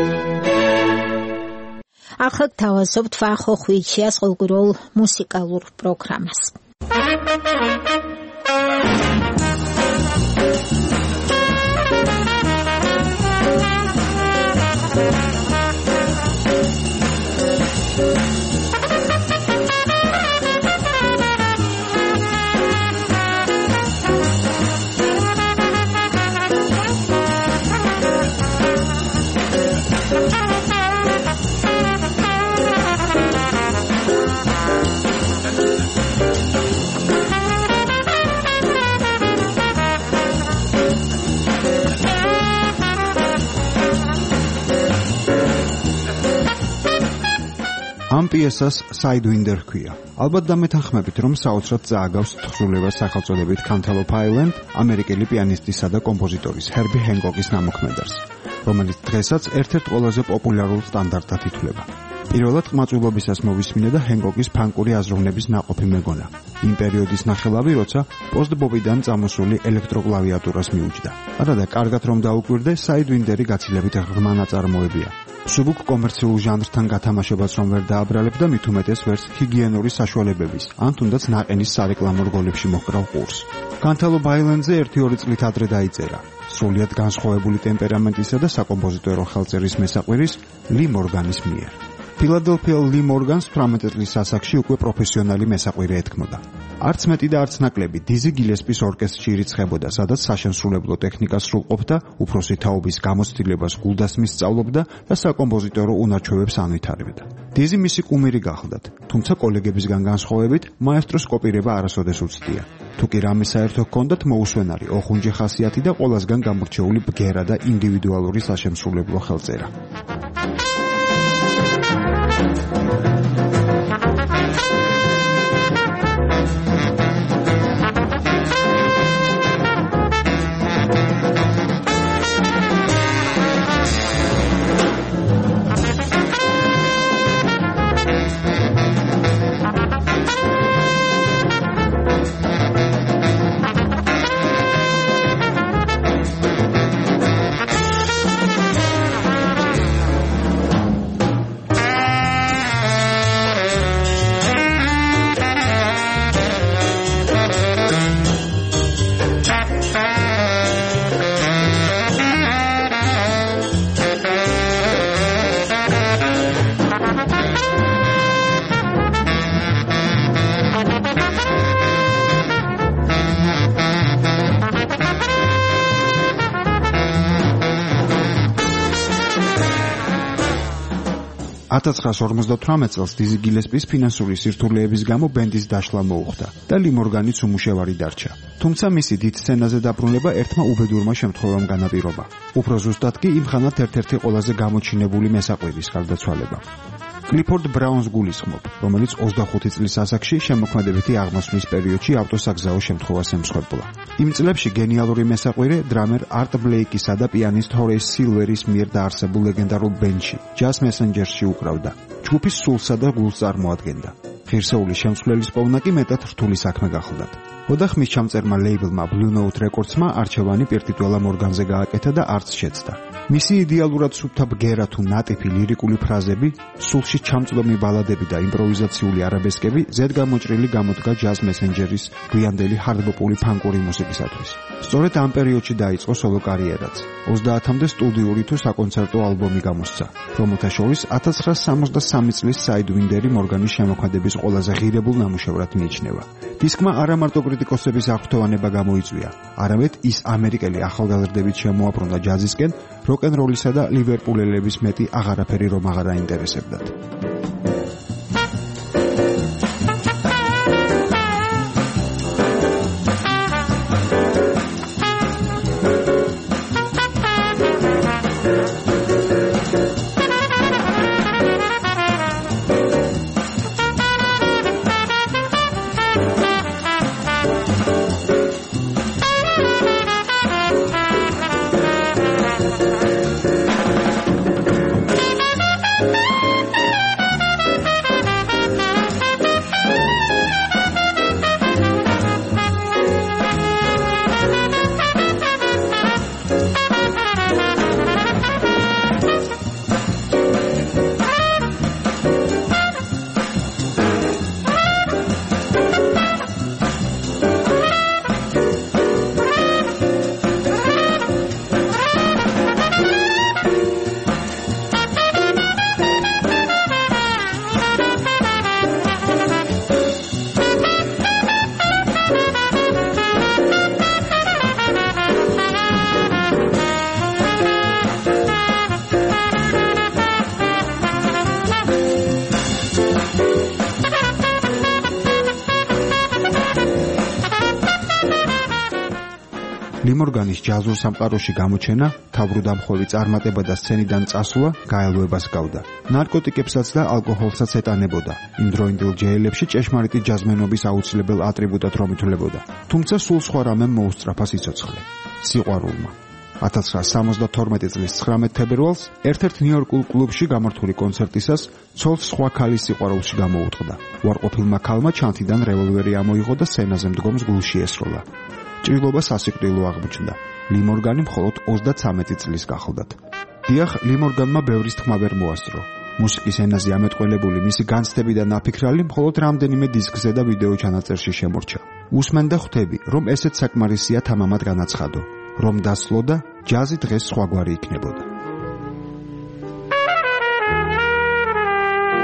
ახლა თავაზობთ ვახოხვიჩიას ყოველკვირეულ მუსიკალურ პროგრამას. ამ პიესას Sidewinder ჰქვია. ალბათ დამეთანხმებით, რომ საოცრად წააგავს თხზულებას სახელწოდებით Cantaloupe Island ამერიკელი პიანისტისა და კომპოზიტორის ჰერბი ჰენკოკის ნამოქმედებს, რომელიც დღესაც ერთ-ერთ ყველაზე პოპულარულ სტანდარტად ითვლება. პირველად ყმაწვილობისას მოვისმინე და ჰენკოკის ფანკური აზროვნების ნაყოფი მეგონა. იმ პერიოდის ნახელავი, როცა პოსტ-ბობიდან წამოსული ელექტროკლავიატურას მიუჯდა. არადა კარგად რომ დაუკვირდე, Sidewinderi გაცილებით ღრმა ნაწარმოებია. სუბუქ კომერციულ ჟანრთან გათამაშებას რომ ვერ დააბრალებ და მით უმეტეს ვერც ჰიგიენური საშუალებების, ან თუნდაც ნაყენის სარეკლამო რგოლებში მოჰკრავ ყურს. Cantaloupe Island-ზე 1-2 წლით ადრე დაიწერა. სრულიად განსხვავებული ტემპერამენტისა და საკომპოზიტორო ხელწერის მესაყვირის ლი მორგანის მიერ. ფილადელფია ლი მორგანს 18 წლის ასაკში უკვე პროფესიონალი მესაყვირე ეთქმოდა. არც მეტი და არც ნაკლები დიზი გილესპის ორკესტრში ირიცხებოდა, სადაც საშემსრულებლო ტექნიკა სრულყოფდა, უფროსი თაობის გამოცდილებას გულდასმის სწავლობდა და საკომპოზიტორო უნარჩვევებს ანვითარებდა. დიზი მისი კუმირი გახლდათ, თუმცა კოლეგებისგან განსხვავებით, მაესტროს კოპირება არასოდეს უცდია. თუ კი რამე საერთო ჰქონდათ, მოუსვენარი, ოხუნჯე ხასიათი და ყველასგან გამორჩეული ბგერა და ინდივიდუალური საშემსრულებლო ხელწერა. წელს დიზი გილესპის ფინანსური სირთულეების გამო ბენდის დაშლა მოუხდა და ლი მორგანიც უმუშევარი დარჩა. თუმცა მისი დიდ სცენაზე დაბრუნება ერთმა უბედურმა შემთხვევამ განაპირობა. უფრო ზუსტად კი იმ ხანად ერთ-ერთი ყველაზე გამოჩინებული მესაყვირის გარდაცვალება. კლიფორდ ბრაუნს გულისხმობ, რომელიც 25 წლის ასაკში შემოქმედებითი აღმოსვლის პერიოდში ავტოსაგზაო შემთხვევას ემსხვერპლა. იმ წლებში გენიალური მესაყვირე დრამერ არტ ბლეიკისა და პიანისტ ჰორეის სილვერის მიერ დაარსებულ ლეგენდარულ ბენდში, ჯაზ მესენჯერსში უკრავდა. ჯგუფის სულსა და გულს წარმოადგენდა. ღირსეული შემსვლელის პოვნა კი მეტად რთული საქმე გახლდათ. ოთახმის ჩამწერმა ლეიბლმა Blue Note Records-მა არჩევანი პირტიტუალა მორგანზე გააკეთა და არც შეცდა. მისი იდეალურად სუფთა ბგერა თუ ნატიფი ლირიკული ფრაზები, სულში ჩამწვდომი ბალადები და იმპროვიზაციული არაბესკები ზედ გამოჭრილი გამოდგა ჯაზ მესენჯერის გვიანდელი ჰარდბოპული ფანკური მუსიკისათვის. სწორედ ამ პერიოდში დაიწყო სოლო კარიერაც. 30-მდე სტუდიური თუ საკონცერტო ალბომი გამოსცა, რომელთა შორის 1963 წლის Sidewinder-ი მორგანის შემოქმედების ყველაზე ღირებულ ნამუშევრად მიიჩნევა. დისკმა არა მარტო კრიტიკოსების აღფრთოვანება გამოიწვია, არამედ ის ამერიკელი ახალგაზრდებით შემოაბრუნდა ჯაზისკენ, როკ-ენ-როლისა და ლივერპულელების მეტი აღარაფერი რომ აღარ აინტერესებდათ. ლი მორგანის ჯაზურ სამყაროში გამოჩენა, თავბრუდამხვევი წარმატება და სცენიდან წასვლა გაელვებას გავდა. ნარკოტიკებსაც და ალკოჰოლსაც ეტანებოდა. იმდროინდელ ჯეელებში ჭეშმარიტი ჯაზმენობის აუცილებელ ატრიბუტად რომ ითვლებოდა. თუმცა სულ სხვა რამემ მოუსწრაფა სიცოცხლე. სიყვარულმა. 1972 წლის 19 თებერვალს ერთ-ერთ ნიუ-იორკულ კლუბში გამართული კონცერტისას ცოლს სხვა ქალის სიყვარულში გამოუტყდა. უარყოფილმა ქალმა ჩანთიდან რევოლვერი ამოიღო და სცენაზე მდგომს გულში ესროლა. ჭრილობა სასიკვდილო აღმოჩნდა. ლი მორგანი მხოლოდ 33 წლის გახლდათ. დიახ, ლი მორგანმა ბევრის თქმა ვერ მოასწრო. მუსიკის ენაზე ამეტყველებული მისი განცდები და ნაფიქრალი მხოლოდ რამდენიმე დისკზე და ვიდეო ჩანაწერში შემორჩა. უსმენდა ხვდები, რომ ესეც საკმარისია თამამად განაცხადო, რომ დასლო და ჯაზი დღეს სხვაგვარი იქნებოდა.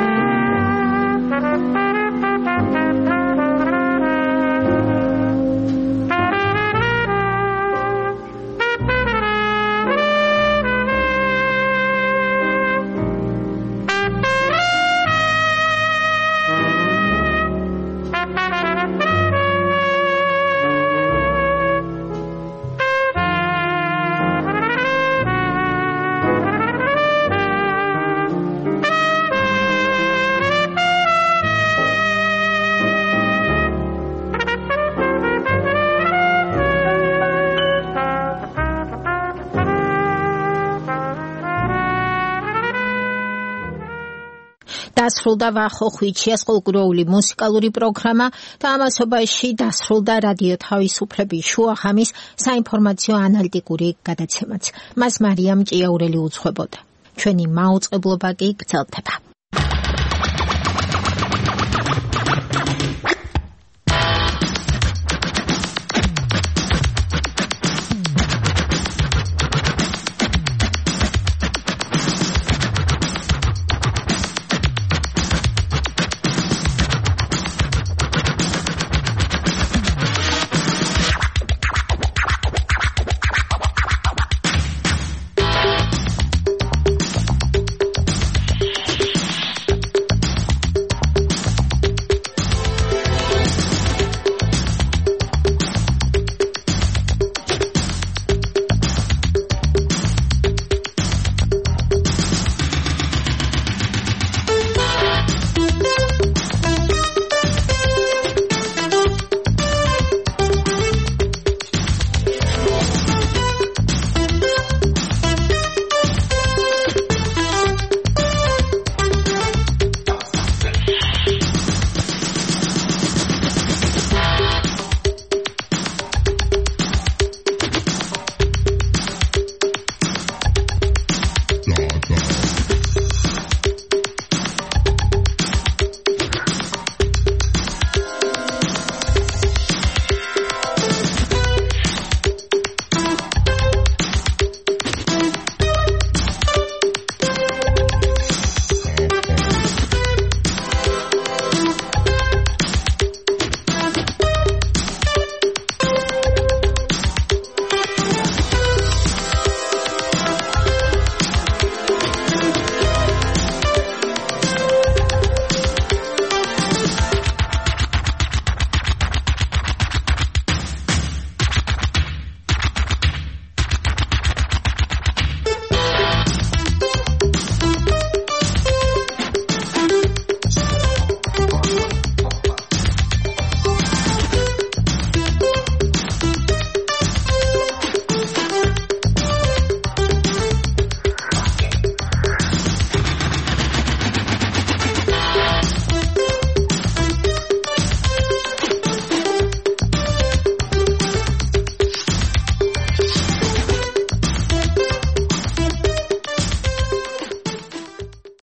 დასრულდა ვახო ხვიჩიას კულტურული მუსიკალური პროგრამა და ამასობაში დასრულდა რადიო თავისუფლების შუახამის საინფორმაციო ანალიტიკური გადაცემაც. მას მარიამ ჭიაურელი უძღვებოდა. ჩვენი მაუწყებლობა კი გრძელდება.